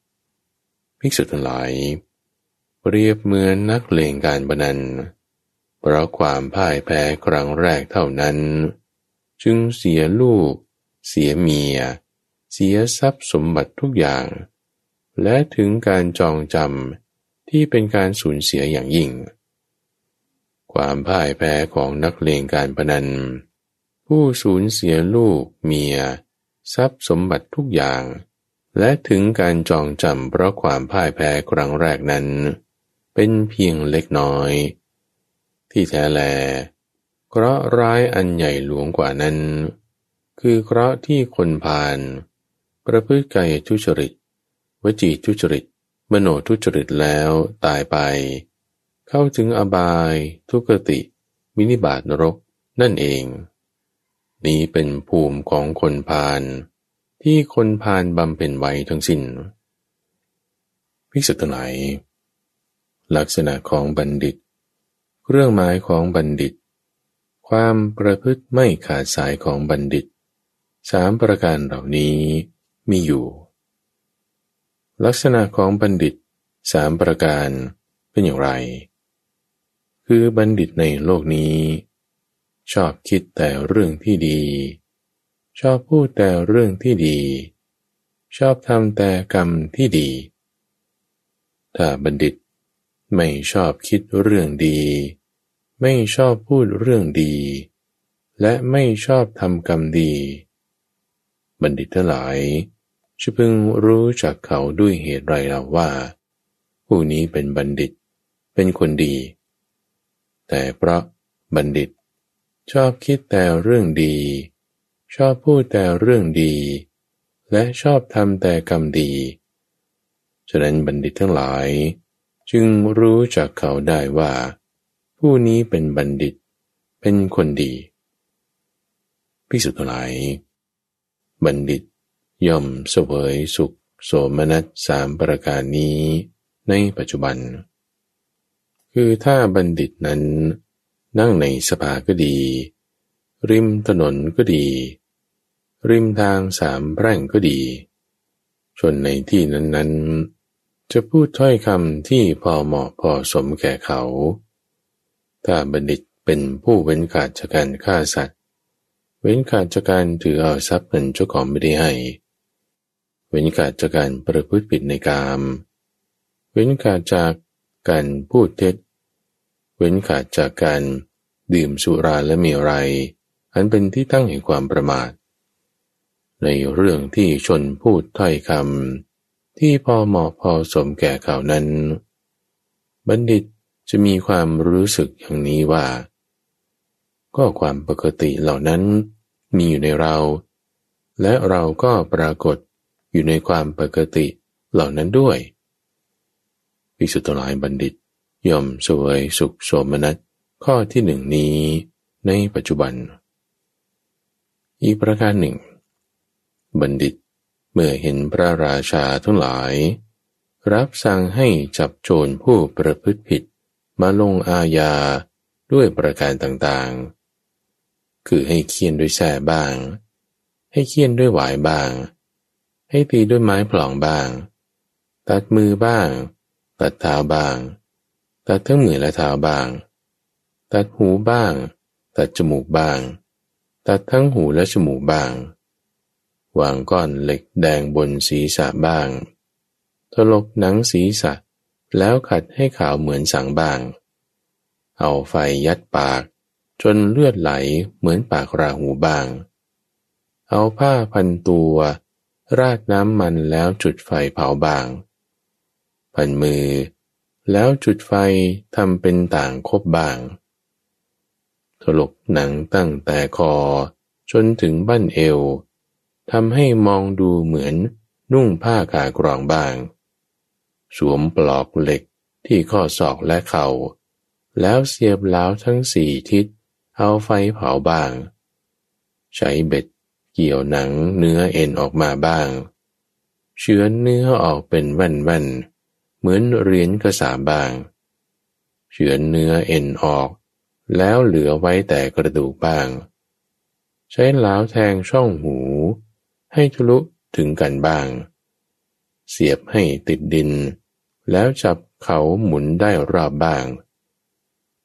ภิกษุทั้งหลายเปรียบเหมือนนักเลงการพนันเพราะความพ่ายแพ้ครั้งแรกเท่านั้นจึงเสียลูกเสียเมียเสียทรัพย์สมบัติทุกอย่างและถึงการจองจำที่เป็นการสูญเสียอย่างยิ่งความพ่ายแพ้ของนักเลงการพนันผู้สูญเสียลูกเมียทรัพย์สมบัติทุกอย่างและถึงการจองจำเพราะความพ่ายแพ้ครั้งแรกนั้นเป็นเพียงเล็กน้อยที่แท้แลเคราะห์ร้ายอันใหญ่หลวงกว่านั้นคือเคราะห์ที่คนพาลประพฤติกายทุจริตวจีทุจริตมโนทุจริตแล้วตายไปเข้าถึงอบายทุกติวินิบาตนรกนั่นเองนี้เป็นภูมิของคนพาลที่คนพาลบำเพ็ญไว้ทั้งสิ้นภิกษุทั้งหลายลักษณะของบัณฑิตเครื่องหมายของบัณฑิตความประพฤติไม่ขาดสายของบัณฑิต3ประการเหล่านี้มีอยู่ลักษณะของบัณฑิต3ประการเป็นอย่างไรคือบัณฑิตในโลกนี้ชอบคิดแต่เรื่องที่ดีชอบพูดแต่เรื่องที่ดีชอบทำแต่กรรมที่ดีถ้าบัณฑิตไม่ชอบคิดเรื่องดีไม่ชอบพูดเรื่องดีและไม่ชอบทำกรรมดีบัณฑิตทั้งหลายจะพึงรู้จักเขาด้วยเหตุไรเล่าว่าผู้นี้เป็นบัณฑิตเป็นคนดีแต่เพราะบัณฑิตชอบคิดแต่เรื่องดีชอบพูดแต่เรื่องดีและชอบทำแต่กรรมดีฉะนั้นบัณฑิตทั้งหลายจึงรู้จักเขาได้ว่าผู้นี้เป็นบัณฑิตเป็นคนดีภิกษุทั้งหลายบัณฑิตย่อมเสวยสุขโสมนัส3ประการนี้ในปัจจุบันคือถ้าบัณฑิตนั้นนั่งในสภาก็ดีริมถนนก็ดีริมทาง3แพร่งก็ดีชนในที่นั้นๆจะพูดถ้อยคำที่พอเหมาะพอสมแก่เขาถ้าบัณฑิตเป็นผู้เว้นขาดจากการฆ่าสัตว์เว้นขาดจากการถือเอาทรัพย์เงินเจ้าของไม่ได้ให้เว้นขาดจากการประพฤติผิดในกามเว้นขาดจากการพูดเท็จเว้นขาดจากการดื่มสุราและเมรัยอันเป็นที่ตั้งแห่งความประมาทในเรื่องที่ชนพูดถ้อยคำที่พอเหมาะพอสมแก่เขานั้นบัณฑิตจะมีความรู้สึกอย่างนี้ว่าก็ความปกติเหล่านั้นมีอยู่ในเราและเราก็ปรากฏอยู่ในความปกติเหล่านั้นด้วยภิกษุทั้งหลายบัณฑิตย่อมเสวยสุขโสมนัสข้อที่1นี้ในปัจจุบันอีกประการหนึ่งบัณฑิตเมื่อเห็นพระราชาทั้งหลายรับสั่งให้จับโจรผู้ประพฤติผิดมาลงอาญาด้วยประการต่างๆคือให้เฆี่ยนด้วยแส้บ้างให้เฆี่ยนด้วยหวายบ้างให้ตีด้วยไม้พลองบ้างตัดมือบ้างตัดเท้าบ้างตัดทั้งมือและเท้าบ้างตัดหูบ้างตัดจมูกบ้างตัดทั้งหูและจมูกบ้างวางก้อนเหล็กแดงบนศีรษะบ้างถลกหนังศีรษะแล้วขัดให้ขาวเหมือนสังบ้างเอาไฟยัดปากจนเลือดไหลเหมือนปากราหูบ้างเอาผ้าพันตัวราดน้ำมันแล้วจุดไฟเผาบ้างพันมือแล้วจุดไฟทำเป็นต่างคบบ้างถลกหนังตั้งแต่คอจนถึงบั้นเอวทำให้มองดูเหมือนนุ่งผ้ากากรองบ้างสวมปลอกเหล็กที่ข้อศอกและเข่าแล้วเสียบเหลาทั้ง4ทิศเอาไฟเผาบ้างใช้เบ็ดเกี่ยวหนังเนื้อเอ็นออกมาบ้างเฉือนเนื้อออกเป็นแว่นๆเหมือนเหรียญกระสาบ้างเฉือนเนื้อเอ็นออกแล้วเหลือไว้แต่กระดูกบ้างใช้เหลาแทงช่องหูให้ทะลุถึงกันบ้างเสียบให้ติดดินแล้วจับเขาหมุนได้รอบบ้าง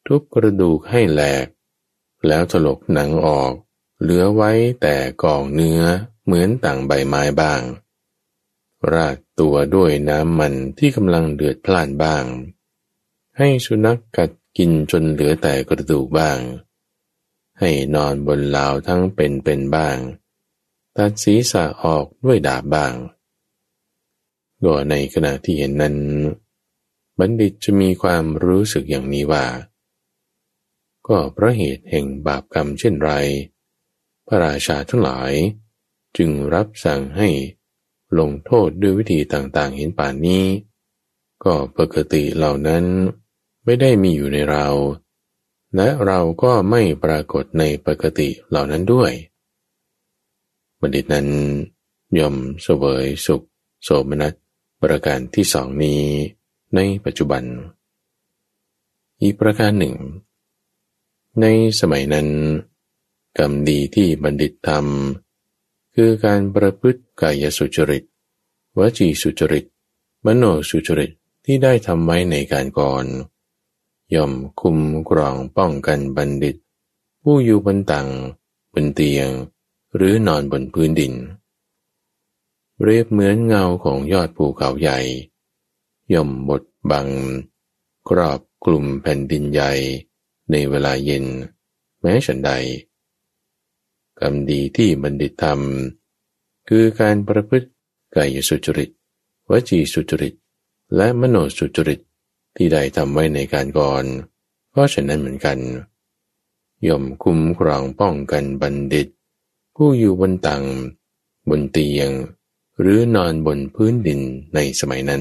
ทุบกระดูกให้แหลกแล้วถลกหนังออกเหลือไว้แต่กองเนื้อเหมือนต่างใบไม้บ้างราดตัวด้วยน้ำมันที่กำลังเดือดพล่านบ้างให้สุนัขกัดกินจนเหลือแต่กระดูกบ้างให้นอนบนลาวทั้งเป็นบ้างตัดศีรษะออกด้วยดาบบ้างก็ในขณะที่เห็นนั้นบัณฑิตจะมีความรู้สึกอย่างนี้ว่าก็เพราะเหตุแห่งบาปกรรมเช่นไรพระราชาทั้งหลายจึงรับสั่งให้ลงโทษด้วยวิธีต่างๆเห็นป่านนี้ก็ปกติเหล่านั้นไม่ได้มีอยู่ในเราและเราก็ไม่ปรากฏในปกติเหล่านั้นด้วยบัณฑิตนั้นย่อมเสวยสุขโสมนัสประการที่สองนี้ในปัจจุบันอีกประการหนึ่งในสมัยนั้นกรรมดีที่บัณฑิตทำคือการประพฤติกายสุจริตวจีสุจริตมโนสุจริตที่ได้ทำไว้ในการก่อนย่อมคุมกรองป้องกันบัณฑิตผู้อยู่บนตังบนเตียงหรือนอนบนพื้นดินเปรียบเหมือนเงาของยอดภูเขาใหญ่ย่อมบดบังครอบกลุ่มแผ่นดินใหญ่ในเวลาเย็นแม้ฉันใดกรรมดีที่บัณฑิตทำคือการประพฤติกายสุจริตวจีสุจริตและมโนสุจริตที่ได้ทำไว้ในการก่อนก็ฉะนั้นเหมือนกันย่อมคุ้มครองป้องกันบัณฑิตผู้อยู่บนตังบนเตียงหรือนอนบนพื้นดินในสมัยนั้น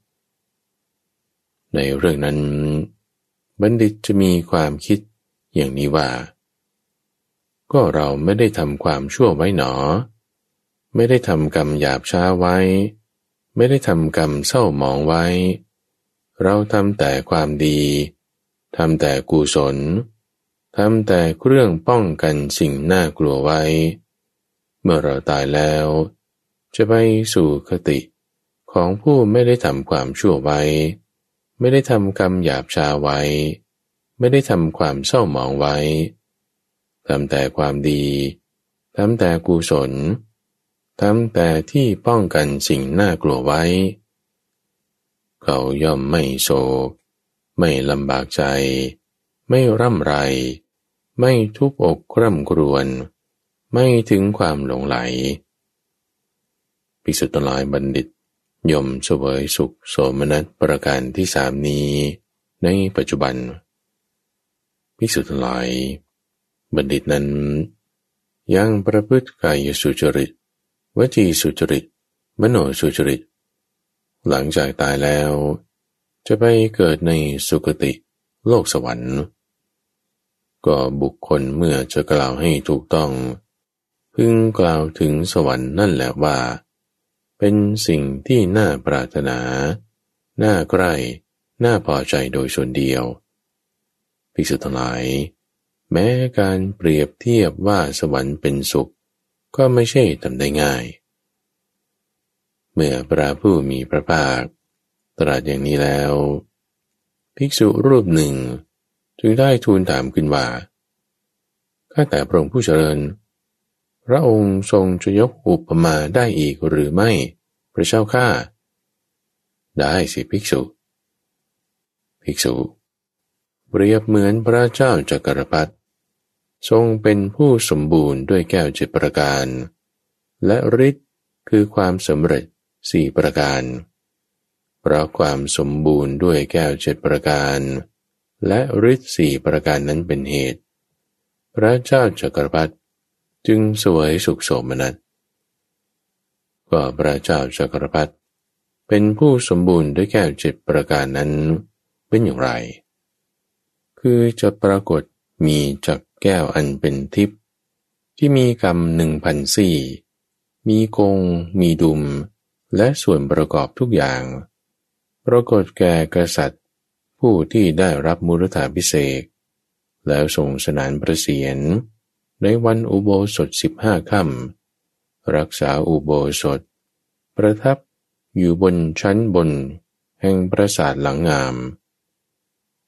ในเรื่องนั้นบัณฑิตจะมีความคิดอย่างนี้ว่าก็เราไม่ได้ทำความชั่วไว้หนอไม่ได้ทำกรรมหยาบช้าไว้ไม่ได้ทำกรรมเศร้าหมองไว้เราทำแต่ความดีทำแต่กุศลทำแต่เครื่องป้องกันสิ่งน่ากลัวไว้เมื่อเราตายแล้วจะไปสู่คติของผู้ไม่ได้ทำความชั่วไว้ไม่ได้ทำกรรมหยาบช้าไว้ไม่ได้ทำความเศร้าหมองไว้ทำแต่ความดีทำแต่กุศลทำแต่ที่ป้องกันสิ่งน่ากลัวไว้เขาย่อมไม่โศกไม่ลำบากใจไม่ร่ำไรไม่ทุกข์อกคร่ำครวญไม่ถึงความหลงไหลภิกษุทั้งหลายบัณฑิตย่อมเสวยสุขโสมนัสประการที่สามนี้ในปัจจุบันภิกษุทั้งหลายบัณฑิตนั้นยังประพฤติกายสุจริตวจีสุจริตมโนสุจริตหลังจากตายแล้วจะไปเกิดในสุคติโลกสวรรค์ก็บุคคลเมื่อจะกล่าวให้ถูกต้องพึงกล่าวถึงสวรรค์นั่นแหละว่าเป็นสิ่งที่น่าปรารถนาน่าใกล้น่าพอใจโดยส่วนเดียวภิกษุทั้งหลายแม้การเปรียบเทียบว่าสวรรค์เป็นสุขก็ไม่ใช่ทำได้ง่ายเมื่อพระผู้มีพระภาคตรัสอย่างนี้แล้วภิกษุรูปหนึ่งจึงได้ทูลถามขึ้นว่าข้าแต่พระองค์ผู้เจริญพระองค์ทรงจะยกอุปมาได้อีกหรือไม่พระเจ้าข้าได้สิภิกษุเปรียบเหมือนพระเจ้าจักรพรรดิทรงเป็นผู้สมบูรณ์ด้วยแก้วเจ็ดประการและฤทธิ์คือความสำเร็จสี่ประการเพราะความสมบูรณ์ด้วยแก้วเจ็ดประการและฤทธิ์สี่ประการนั้นเป็นเหตุพระเจ้าจักรพรรดิจึงเสวยสุขโสมนัสก็พระเจ้าจักรพรรดิเป็นผู้สมบูรณ์ด้วยแก้วเจ็ดประการนั้นเป็นอย่างไรคือจะปรากฏมีจักแก้วอันเป็นทิพย์ที่มีกำ 1,000 ซี่มีกงมีดุมและส่วนประกอบทุกอย่างปรากฏแก่กษัตริย์ผู้ที่ได้รับมุรธาภิเษกแล้วทรงสนานประเสียรในวันอุโบสถ15 ค่ำรักษาอุโบสถประทับอยู่บนชั้นบนแห่งปราสาทหลังงาม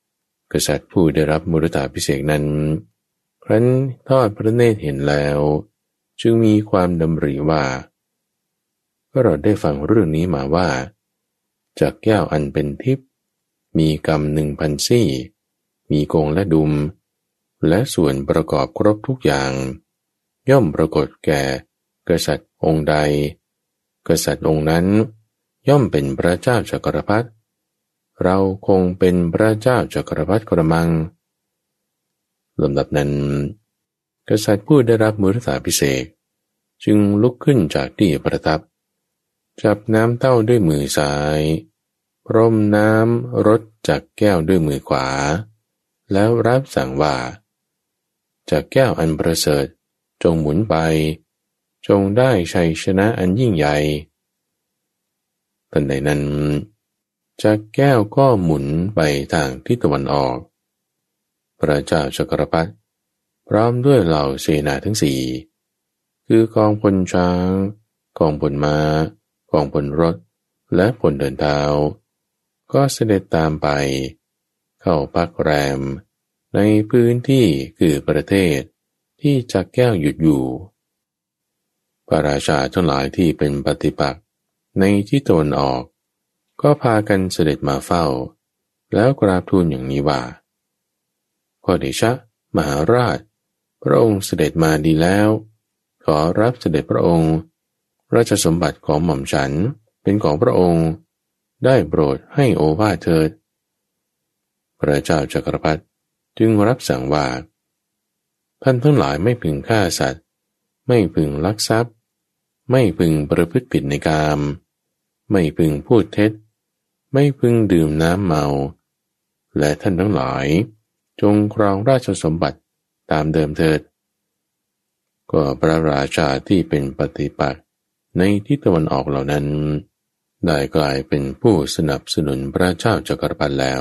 กษัตริย์ผู้ได้รับมุรตาภิเษกนั้นครั้นทอดพระเนตรเห็นแล้วจึงมีความดำริว่าก็เราได้ฟังเรื่องนี้มาว่าจากแก้วอันเป็นทิพย์มีกำ1,000 ซี่มีกงและดุมและส่วนประกอบครบทุกอย่างย่อมปรากฏแก่กษัตริย์องค์ใดกษัตริย์องค์นั้นย่อมเป็นพระเจ้าจักรพรรดิเราคงเป็นพระเจ้าจักรพรรดิกระมังลำดับนั้นกษัตริย์ผู้ได้รับมุรตาภิเษกจึงลุกขึ้นจากที่ประทับจับน้ำเต้าด้วยมือซ้ายพรมน้ำรดจากแก้วด้วยมือขวาแล้วรับสั่งว่าจากแก้วอันประเสริฐจงหมุนไปจงได้ชัยชนะอันยิ่งใหญ่ทันใดนั้นจากแก้วก็หมุนไปทางทิศตะวันออกพระเจ้าจักรพรรดิพร้อมด้วยเหล่าเสนาทั้งสี่คือกองพลช้างกองพลม้ากองพลรถและพลเดินเท้าก็เสด็จตามไปเข้าพักแรมในพื้นที่คือประเทศที่จักแก้วหยุดอยู่พระราชาทั้งหลายที่เป็นปฏิปักษ์ในที่ตะวันออกก็พากันเสด็จมาเฝ้าแล้วกราบทูลอย่างนี้ว่าขอเดชะมหาราชพระองค์เสด็จมาดีแล้วขอรับเสด็จพระองค์ราชสมบัติของหม่อมฉันเป็นของพระองค์ได้โปรดให้โอวาทเถิดพระเจ้าจักรพรรดิจึงรับสั่งว่าท่านทั้งหลายไม่พึงฆ่าสัตว์ไม่พึงลักทรัพย์ไม่พึงประพฤติผิดในกามไม่พึงพูดเท็จไม่พึงดื่มน้ำเมาและท่านทั้งหลายจงครองราชสมบัติตามเดิมเถิดก็พระราชาที่เป็นปฏิปักษ์ในทิศตะวันออกเหล่านั้นได้กลายเป็นผู้สนับสนุนพระเจ้าจักรพรรดิแล้ว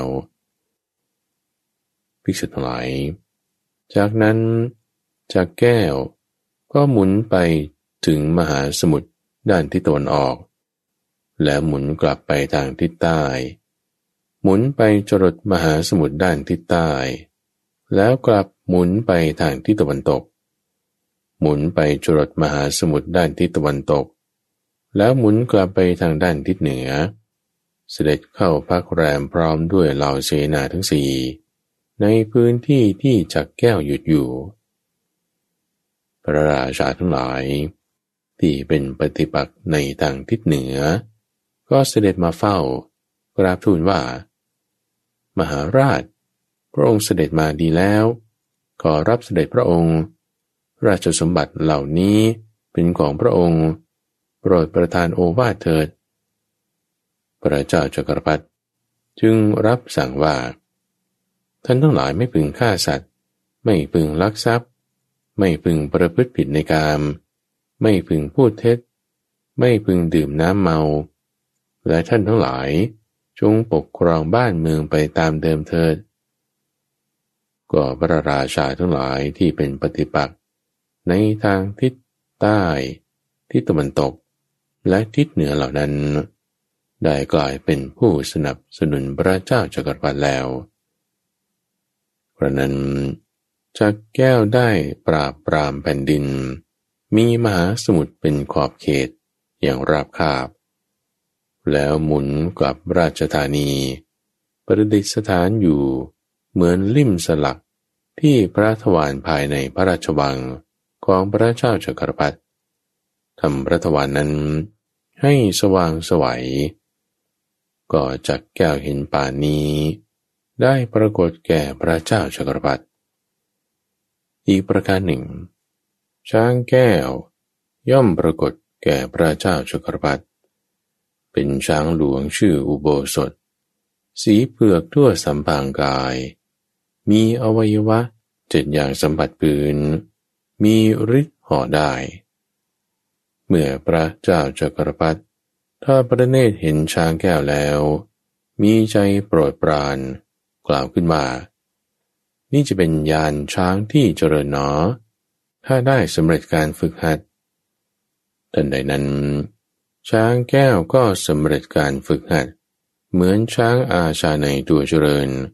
ภิกษุทั้งหลายจากนั้นจากแก้วก็หมุนไปถึงมหาสมุทรด้านทิศตะวันออกและหมุนกลับไปทางทิศใต้หมุนไปจรดมหาสมุทรด้านทิศใต้แล้วกลับหมุนไปทางทิศตะวันตกหมุนไปจรดมหาสมุทรด้านทิศตะวันตกแล้วหมุนกลับไปทางด้านทิศเหนือเสด็จเข้าพักแรมพร้อมด้วยเหล่าเสนาทั้งสี่ในพื้นที่ที่จักแก้วหยุดอยู่พระราชาทั้งหลายที่เป็นปฏิปักษ์ในทางทิศเหนือก็เสด็จมาเฝ้ากราบทูลว่ามหาราชพระองค์เสด็จมาดีแล้วขอรับเสด็จพระองค์ราชสมบัติเหล่านี้เป็นของพระองค์โปรดประทานโอวาทเถิดพระเจ้าจักรพรรดิจึงรับสั่งว่าท่านทั้งหลายไม่พึงฆ่าสัตว์ไม่พึงลักทรัพย์ไม่พึงประพฤติผิดในกามไม่พึงพูดเท็จไม่พึงดื่มน้ำเมาและท่านทั้งหลายจงปกครองบ้านเมืองไปตามเดิมเถิดก็พระราชาทั้งหลายที่เป็นปฏิปักษ์ในทางทิศใต้ทิศตะวันตกและทิศเหนือเหล่านั้นได้กลายเป็นผู้สนับสนุนพระเจ้าจักรพรรดิแล้วเพราะนั้นจักแก้วได้ปราบปรามแผ่นดินมีมหาสมุทรเป็นขอบเขตอย่างราบคาบแล้วหมุนกลับราชธานีประดิษฐานอยู่เหมือนลิ่มสลักที่พระทวารภายในพระราชวังของพระเจ้าจักรพรรดิทำพระทวารนั้นให้สว่างไสวก็จักแก้วเห็นป่านนี้ได้ปรากฏแก่พระเจ้าจักรพรรดิอีกประการหนึ่งช้างแก้วย่อมปรากฏแก่พระเจ้าจักรพรรดิเป็นช้างหลวงชื่ออุโบสถสีเผือกทั่วสัมพังกายมีอวัยวะ7อย่างสัมผัสพื้นมีฤทธิ์เหาะได้เมื่อพระเจ้าจักรพรรดิทอดพระเนตรเห็นช้างแก้วแล้วมีใจโปรดปรานกล่าวขึ้นว่านี่จะเป็นยานช้างที่เจริญหนอถ้าได้สำเร็จการฝึกหัดทันใดนั้นช้างแก้วก็สำเร็จการฝึกหัดเหมือนช้างอาชาในตัวเจริญ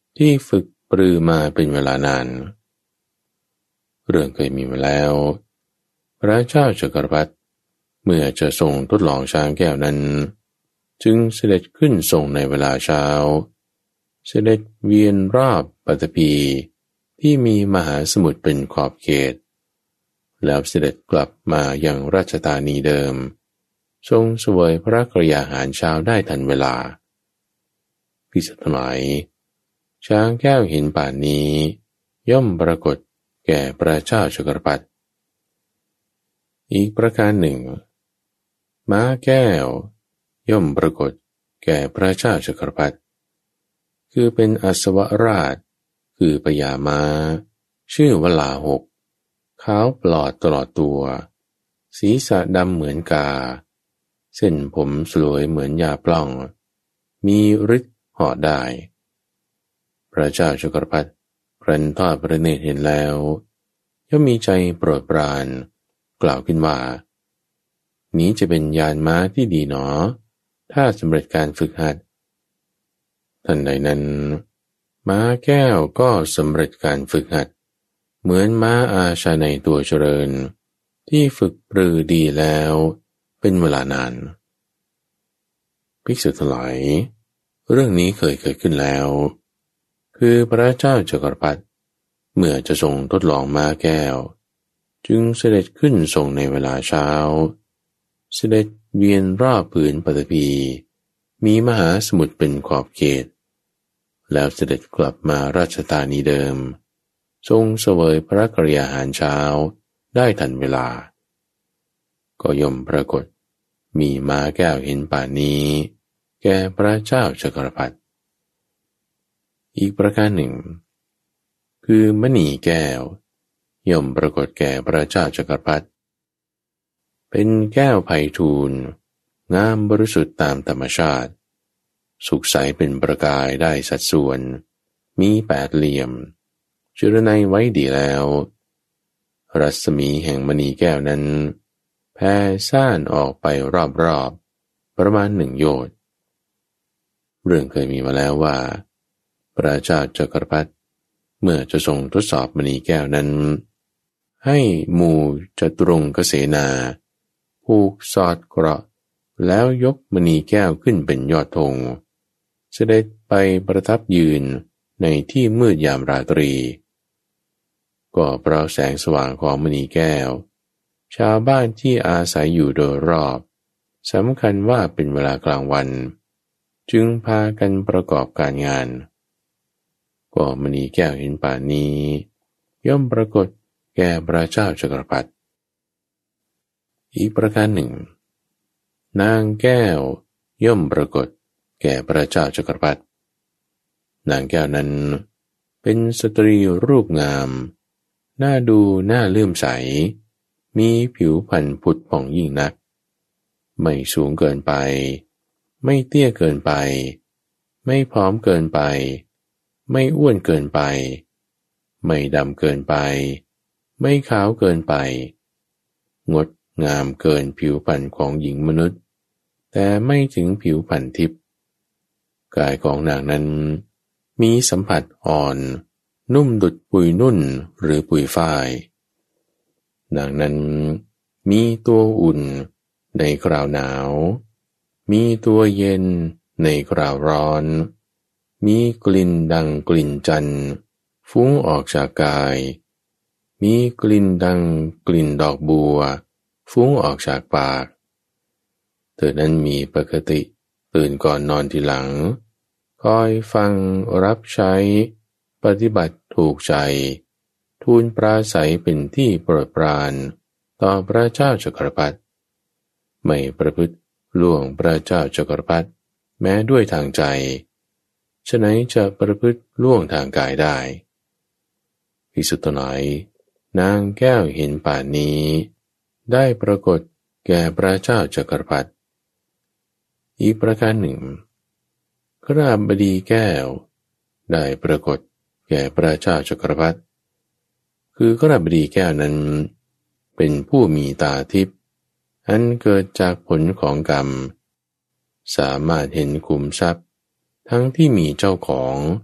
ที่ฝึกปรือมาเป็นเวลานานเรื่องเคยมีมาแล้วพระเจ้าจักรพรรดิเมื่อจะทรงทดลองช้างแก้วนั้นจึงเสด็จขึ้นทรงในเวลาเช้าเสด็จเวียนรอบปฐพีที่มีมหาสมุทรเป็นขอบเขตแล้วเสด็จกลับมายังราชธานีเดิมทรงเสวยพระกรยาหารเช้าได้ทันเวลาภิกษุทั้งหลายช้างแก้วหินป่านนี้ย่อมปรากฏแก่พระเจ้าจักรพรรดิอีกประการหนึ่งม้าแก้วย่อมปรากฏแก่พระเจ้าจักรพรรดิคือเป็นอัศวราชคือพญาม้าชื่อวลาหกขาวปลอดตลอดตัวศีรษะดำเหมือนกาเส้นผมสลวยเหมือนยาปล้องมีฤทธิ์เหาะได้พระเจ้าจักรพรรดิครั้นทอดพระเนตรเห็นแล้วย่อมมีใจโปรดปรานกล่าวขึ้นว่านี้จะเป็นยานม้าที่ดีหนอถ้าสำเร็จการฝึกหัดทันใดนั้นม้าแก้วก็สำเร็จการฝึกหัดเหมือนม้าอาชาในตัวเจริญที่ฝึกปรือดีแล้วเป็นเวลานานภิกษุทั้งหลายเรื่องนี้เคยเกิดขึ้นแล้วคือพระเจ้าจักรพรรดิเมื่อจะทรงทดลองม้าแก้วจึงเสด็จขึ้นทรงในเวลาเช้าเสด็จเวียนรอบผืนปฐพีมีมหาสมุทรเป็นขอบเขตแล้วเสด็จกลับมาราชธานีเดิมทรงเสวยพระกรยาหารเช้าได้ทันเวลาก็ย่อมปรากฏมีม้าแก้วเห็นป่านนี้แก่พระเจ้าจักรพรรดิอีกประการหนึ่งคือมณีแก้วย่อมปรากฏแก่พระเจ้าจักรพรรดิเป็นแก้วไพฑูรย์งามบริสุทธิ์ตามธรรมชาติสุขใสเป็นประกายได้สัดส่วนมีแปดเหลี่ยมเจรไนไว้ดีแล้วรัศมีแห่งมณีแก้วนั้นแผ่ซ่านออกไปรอบๆประมาณ1 โยชน์เรื่องเคยมีมาแล้วว่าพระเจ้าจักรพรรดิเมื่อจะทรงทดสอบมณีแก้วนั้นให้หมู่จตุรงคเสนาผูกสอดเกราะแล้วยกมณีแก้วขึ้นเป็นยอดธงเสด็จไปประทับยืนในที่มืดยามราตรีก็เพราะแสงสว่างของมณีแก้วชาวบ้านที่อาศัยอยู่โดยรอบสำคัญว่าเป็นเวลากลางวันจึงพากันประกอบการงานก็มณีแก้วเห็นป่านนี้ย่อมปรากฏแก่พระเจ้าจักรพรรดิอีกประการหนึ่งนางแก้วย่อมปรากฏแก่พระเจ้าจักรพรรดินางแก้วนั้นเป็นสตรีรูปงามน่าดูน่าเลื่อมใสมีผิวพรรณผุดผ่องยิ่งนักไม่สูงเกินไปไม่เตี้ยเกินไปไม่ผอมเกินไปไม่อ้วนเกินไปไม่ดำเกินไปไม่ขาวเกินไปงดงามเกินผิวพรรณของหญิงมนุษย์แต่ไม่ถึงผิวพรรณทิพย์กายของนางนั้นมีสัมผัสอ่อนนุ่มดุจปุยนุ่นหรือปุยฝ้ายนางนั้นมีตัวอุ่นในคราวหนาวมีตัวเย็นในคราวร้อนมีกลิ่นดังกลิ่นจันทร์ฟุ้งออกจากกายมีกลิ่นดังกลิ่นดอกบัวฟุ้งออกจากปากเธอนั้นมีปกติตื่นก่อนนอนทีหลังคอยฟังรับใช้ปฏิบัติถูกใจทูลปราศัยเป็นที่โปรดปรานต่อพระเจ้าจักรพรรดิไม่ประพฤติล่วงพระเจ้าจักรพรรดิแม้ด้วยทางใจฉะไหนจะประพฤติล่วงทางกายได้ภิกษุทั้งหลายนางแก้วเห็นป่านนี้ได้ปรากฏแก่พระเจ้าจักรพรรดิอีกประการหนึ่งขราบดีแก้วได้ปรากฏแก่พระเจ้าจักรพรรดิคือขราบดีแก้วนั้นเป็นผู้มีตาทิพย์อันเกิดจากผลของกรรมสามารถเห็นขุมทรัพย์ทั้งที่มีเจ้าของ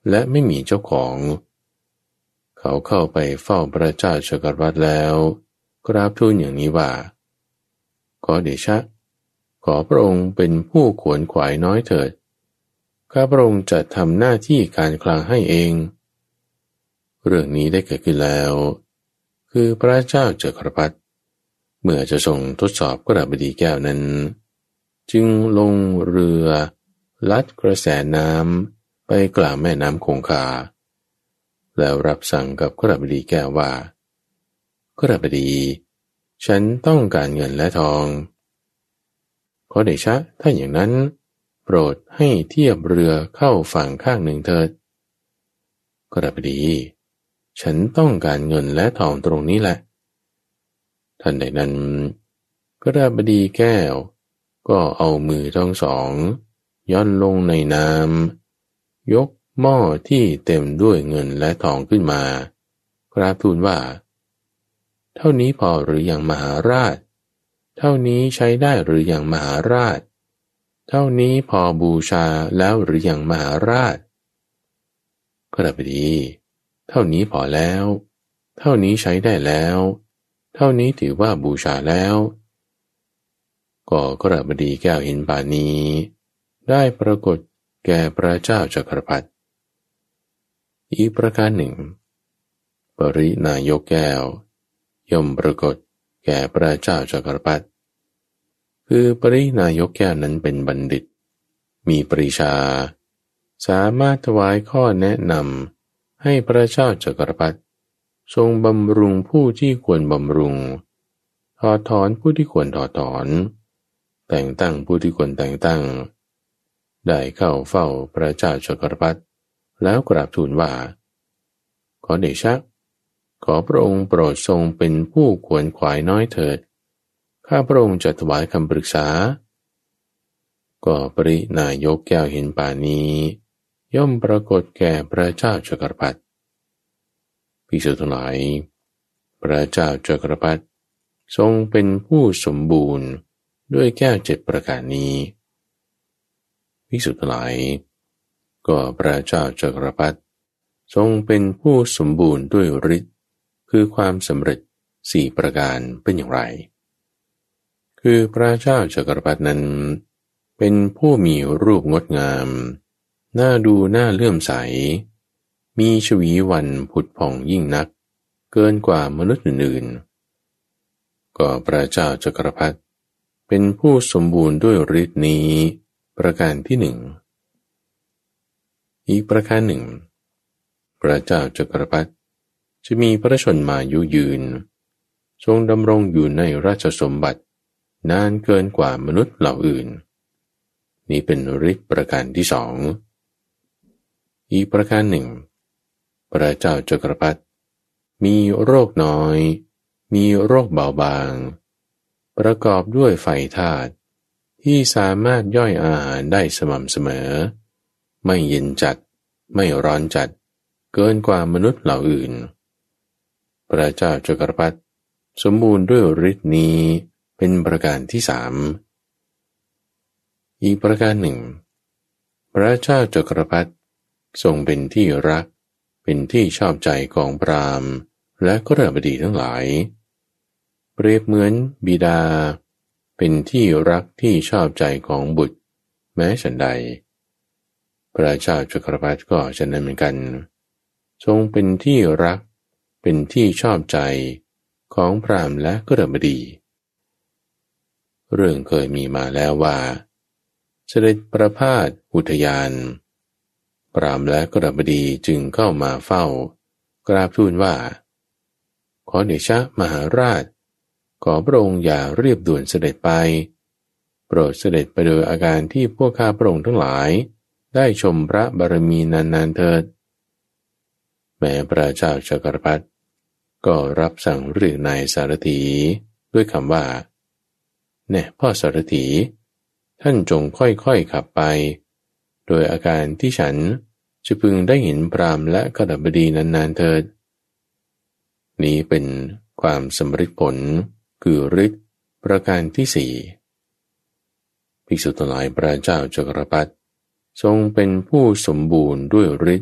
และไม่มีเจ้าของเขาเข้าไปเฝ้าพระเจ้าจักรพรรดิแล้วกราบทูลอย่างนี้ว่าขอเดชะขอพระองค์เป็นผู้ขวนขวายน้อยเถิดข้าพระองค์จะทำหน้าที่การคลังให้เองเรื่องนี้ได้เกิดขึ้นแล้วคือพระเจ้าจักรพรรดิเมื่อจะทรงทดสอบกระบดีแก้วนั้นจึงลงเรือลัดกระแสน้ำไปกลางแม่น้ำคงคาแล้วรับสั่งกับกระบดีแก้วว่ากระบดีฉันต้องการเงินและทองขอเดชะถ้าอย่างนั้นโปรดให้เทียบเรือเข้าฝั่งข้างหนึ่งเถิดกระบดีฉันต้องการเงินและทองตรงนี้แหละทันใดนั้นกระบดีแก้วก็เอามือทั้งสองย่อนลงในน้ำยกหม้อที่เต็มด้วยเงินและทองขึ้นมากราบทูลว่าเท่านี้พอหรือยังมหาราชเท่านี้ใช้ได้หรือยังมหาราชเท่านี้พอบูชาแล้วหรือยังมหาราชกระบดีเท่านี้พอแล้วเท่านี้ใช้ได้แล้วเท่านี้ถือว่าบูชาแล้วก็กระบดีแก้วเห็นป่านนี้ได้ปรากฏแก่พระเจ้าจักรพรรดิอีกประการหนึ่งปรินายกแก้วย่อมปรากฏแก่พระเจ้าจักรพรรดิคือปรินายกแก้วนั้นเป็นบัณฑิตมีปริชาสามารถถวายข้อแนะนำให้พระเจ้าจักรพรรดิทรงบำรุงผู้ที่ควรบำรุงถอดถอนผู้ที่ควรถอดถอนแต่งตั้งผู้ที่ควรแต่งตั้งได้เข้าเฝ้าพระเจ้าจักรพรรดิแล้วกราบทูลว่าขอเดชะขอพระองค์โปรดทรงเป็นผู้ขวนขวายน้อยเถิดข้าพระองค์จะถวายคำปรึกษาก็ปรินายกแก้วเห็นป่านนี้ย่อมปรากฏแก่พระเจ้าจักรพรรดิภิกษุทั้งหลายพระเจ้าจักรพรรดิทรงเป็นผู้สมบูรณ์ด้วยแก้ว7ประการนี้ภิกษุทั้งหลายก็พระเจ้าจักรพรรดิทรงเป็นผู้สมบูรณ์ด้วยฤทธิ์คือความสำเร็จ4ประการเป็นอย่างไรคือพระเจ้าจักรพรรดินั้นเป็นผู้มีรูปงดงามน่าดูน่าเลื่อมใสมีชวีวันผุดผ่องยิ่งนักเกินกว่ามนุษย์อื่นๆก็พระเจ้าจักรพรรดิเป็นผู้สมบูรณ์ด้วยฤทธิ์นี้ประการที่หนึ่งอีกประการหนึ่งพระเจ้าจักรพรรดิจะมีพระชนมายุยืนทรงดำรงอยู่ในราชสมบัตินานเกินกว่ามนุษย์เหล่าอื่นนี้เป็นฤทธิ์ประการที่สองอีกประการหนึ่งพระเจ้าจักรพรรดิมีโรคน้อยมีโรคเบาบางประกอบด้วยไฟธาตุที่สามารถย่อยอาหารได้สม่ำเสมอไม่เย็นจัดไม่ร้อนจัดเกินกว่ามนุษย์เหล่าอื่นพระเจ้าจักรพรรดิสมบูรณ์ด้วยฤทธิ์นี้เป็นประการที่สามอีกประการหนึ่งพระเจ้าจักรพรรดิทรงเป็นที่รักเป็นที่ชอบใจของพราหมณ์และกฤหบดีทั้งหลายเปรียบเหมือนบิดาเป็นที่รักที่ชอบใจของบุตรแม้ฉันใดพระเจ้าจักรพรรดิก็ฉะนั้นเหมือนกันทรงเป็นที่รักเป็นที่ชอบใจของพราหมณ์และกฤหบดีเรื่องเคยมีมาแล้วว่าเสด็จประพาสอุทยานพราหมณ์และกฤหบดีจึงเข้ามาเฝ้ากราบทูลว่าขอเดชะมหาราชขอพระองค์อย่าเรียบด่วนเสด็จไปโปรดเสด็จไปโดยอาการที่พวกข้าพระองค์ทั้งหลายได้ชมพระบารมีนานๆเถิดแม้พระเจ้าจักรพรรดิก็รับสั่งเรียกนายสารถีด้วยคำว่าแน่พ่อสารถีท่านจงค่อยๆขับไปโดยอาการที่ฉันจะพึงได้เห็นพราหมณ์และกฤหบดีนานๆเถิดนี้เป็นความสำเร็จผลคือฤทธิ์ประการที่สี่ภิกษุทั้งหลายพระเจ้าจักรพรรดิทรงเป็นผู้สมบูรณ์ด้วยฤทธิ์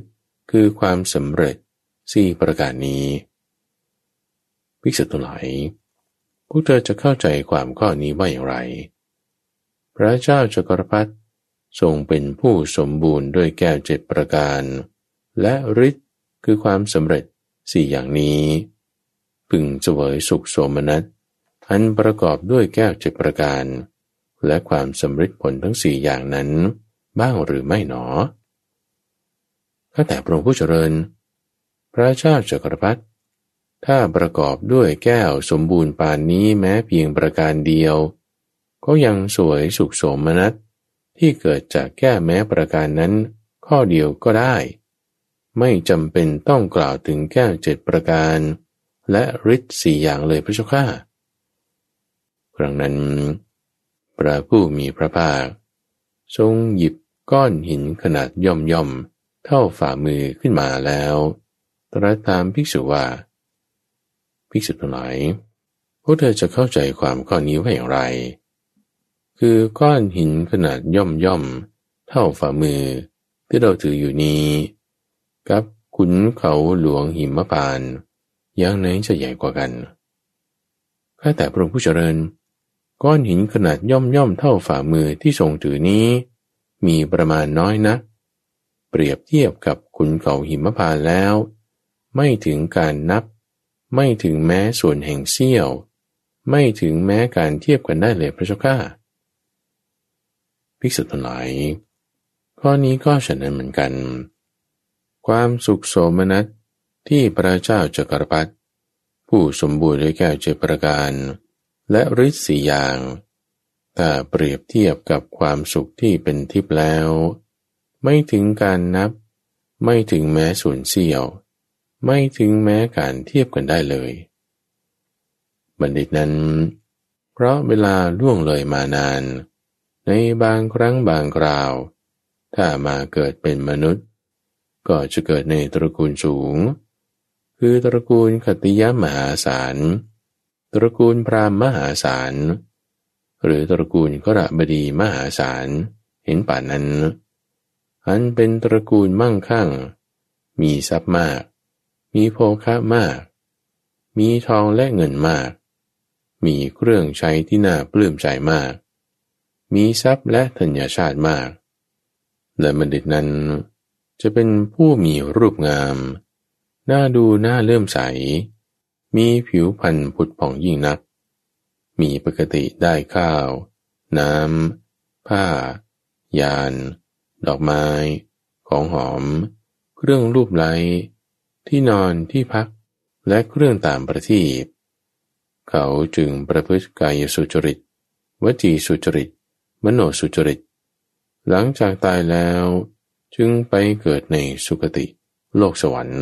คือความสำเร็จ4ประการนี้ภิกษุทั้งหลายพวกเธอจะเข้าใจความข้อนี้ว่าอย่างไรพระเจ้าจักรพรรดิทรงเป็นผู้สมบูรณ์ด้วยแก้ว7ประการและฤทธิ์คือความสำเร็จ4อย่างนี้พึงเสวยสุขโสมนัสอันประกอบด้วยแก้ว7ประการและความสำเร็จผลทั้ง4อย่างนั้นบ้างหรือไม่หนอข้าแต่พระองค์ผู้เจริญพระเจ้าจักรพรรดิถ้าประกอบด้วยแก้วสมบูรณ์ปานนี้แม้เพียงประการเดียวก็ยังสวยสุขโสมนัสที่เกิดจากแก้แม้ประการนั้นข้อเดียวก็ได้ไม่จำเป็นต้องกล่าวถึงแก้ว7ประการและฤทธิ์4อย่างเลยพระเจ้าข้าครั้งนั้นพระผู้มีพระภาคทรงหยิบก้อนหินขนาดย่อมเท่าฝ่ามือขึ้นมาแล้วตรัสถามภิกษุว่าภิกษุทั้งหลายพวกเธอจะเข้าใจความข้อนี้ว่าอย่างไรคือก้อนหินขนาดย่อมเท่าฝ่ามือที่เราถืออยู่นี้กับขุนเขาหลวงหิมพานต์อย่างไหนจะใหญ่กว่ากันข้าแต่พระองค์ผู้เจริญก้อนหินขนาดย่อมเท่าฝ่ามือที่ทรงถือนี้มีประมาณน้อยนักเปรียบเทียบกับขุนเขาหิมพานต์แล้วไม่ถึงการนับไม่ถึงแม้ส่วนแห่งเสี้ยวไม่ถึงแม้การเทียบกันได้เลยพระเจ้าข้าภิกษุทั้งหลายข้อนี้ก็ฉะนั้นเหมือนกันความสุขโสมนัสที่พระเจ้าจักรพรรดิผู้สมบูรณ์ด้วยแก้ว7ประการและฤทธิ์4อย่างถ้าเปรียบเทียบกับความสุขที่เป็นทิพย์แล้วไม่ถึงการนับไม่ถึงแม้ส่วนเสี้ยวไม่ถึงแม้การเทียบกันได้เลยบัณฑิตนั้นเพราะเวลาล่วงเลยมานานในบางครั้งบางคราวถ้ามาเกิดเป็นมนุษย์ก็จะเกิดในตระกูลสูงคือตระกูลขัตติยมหาศาลตระกูลพราหมณ์มหาศาลหรือตระกูลกฤหบดีมหาศาลเห็นป่านนั้นอันเป็นตระกูลมั่งคั่งมีทรัพย์มากมีโภคะมากมีทองและเงินมากมีเครื่องใช้ที่น่าปลื้มใจมากมีทรัพย์และธัญชาติมากและบัณฑิตนั้นจะเป็นผู้มีรูปงามน่าดูน่าเลื่อมใสมีผิวพรรณผุดผ่องยิ่งนักมีปกติได้ข้าวน้ำผ้ายานดอกไม้ของหอมเครื่องลูบไล้ที่นอนที่พักและเครื่องตามประทีปเขาจึงประพฤติกายสุจริตวจีสุจริตมโนสุจริตหลังจากตายแล้วจึงไปเกิดในสุคติโลกสวรรค์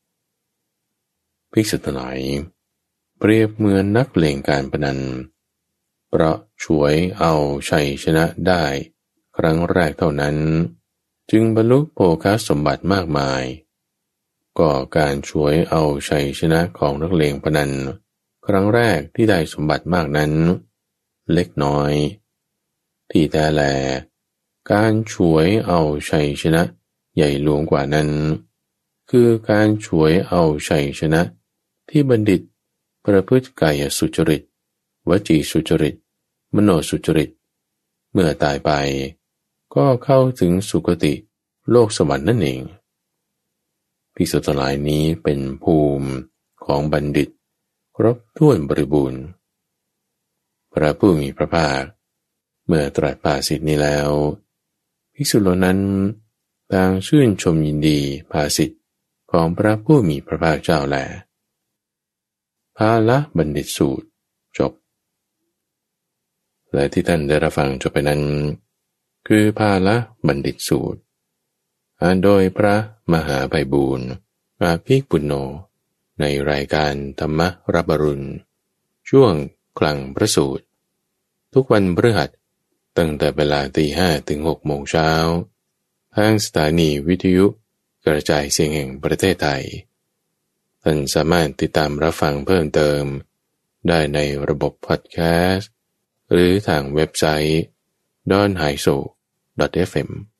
ภิกษุทั้งหลายเปรียบเหมือนนักเลงการพนันเพราะฉวยเอาชัยชนะได้ครั้งแรกเท่านั้นจึงบรรลุโภคสมบัติมากมายก็การฉวยเอาชัยชนะของนักเลงพนันครั้งแรกที่ได้สมบัติมากนั้นเล็กน้อยที่แต่แลการฉวยเอาชัยชนะใหญ่หลวงกว่านั้นคือการฉวยเอาชัยชนะที่บัณฑิตประพฤติกายสุจริตวจีสุจริตมโนสุจริตเมื่อตายไปก็เข้าถึงสุคติโลกสวรรค์นั่นเองภิกษุทั้งหลายนี้เป็นภูมิของบัณฑิตครบถ้วนบริบูรณ์พระผู้มีพระภาคเมื่อตรัสภาษิตนี้แล้วภิกษุเหล่านั้นต่างชื่นชมยินดีภาษิตของพระผู้มีพระภาคเจ้าแลภาละบัณฑิตสูตรจบและที่ท่านได้รับฟังจบไปนั้นคือภาละบัณฑิตสูตรอ่านโดยพระมหาไพบูลย์อาภิปุณโญในรายการธรรมรับอรุณช่วงกลางพระสูตรทุกวันพฤหัสตั้งแต่เวลา 5:00 ถึง 6:00 น.ทางสถานีวิทยุกระจายเสียงแห่งประเทศไทยท่านสามารถติดตามรับฟังเพิ่มเติมได้ในระบบพอดแคสต์หรือทางเว็บไซต์ donhaiso.fm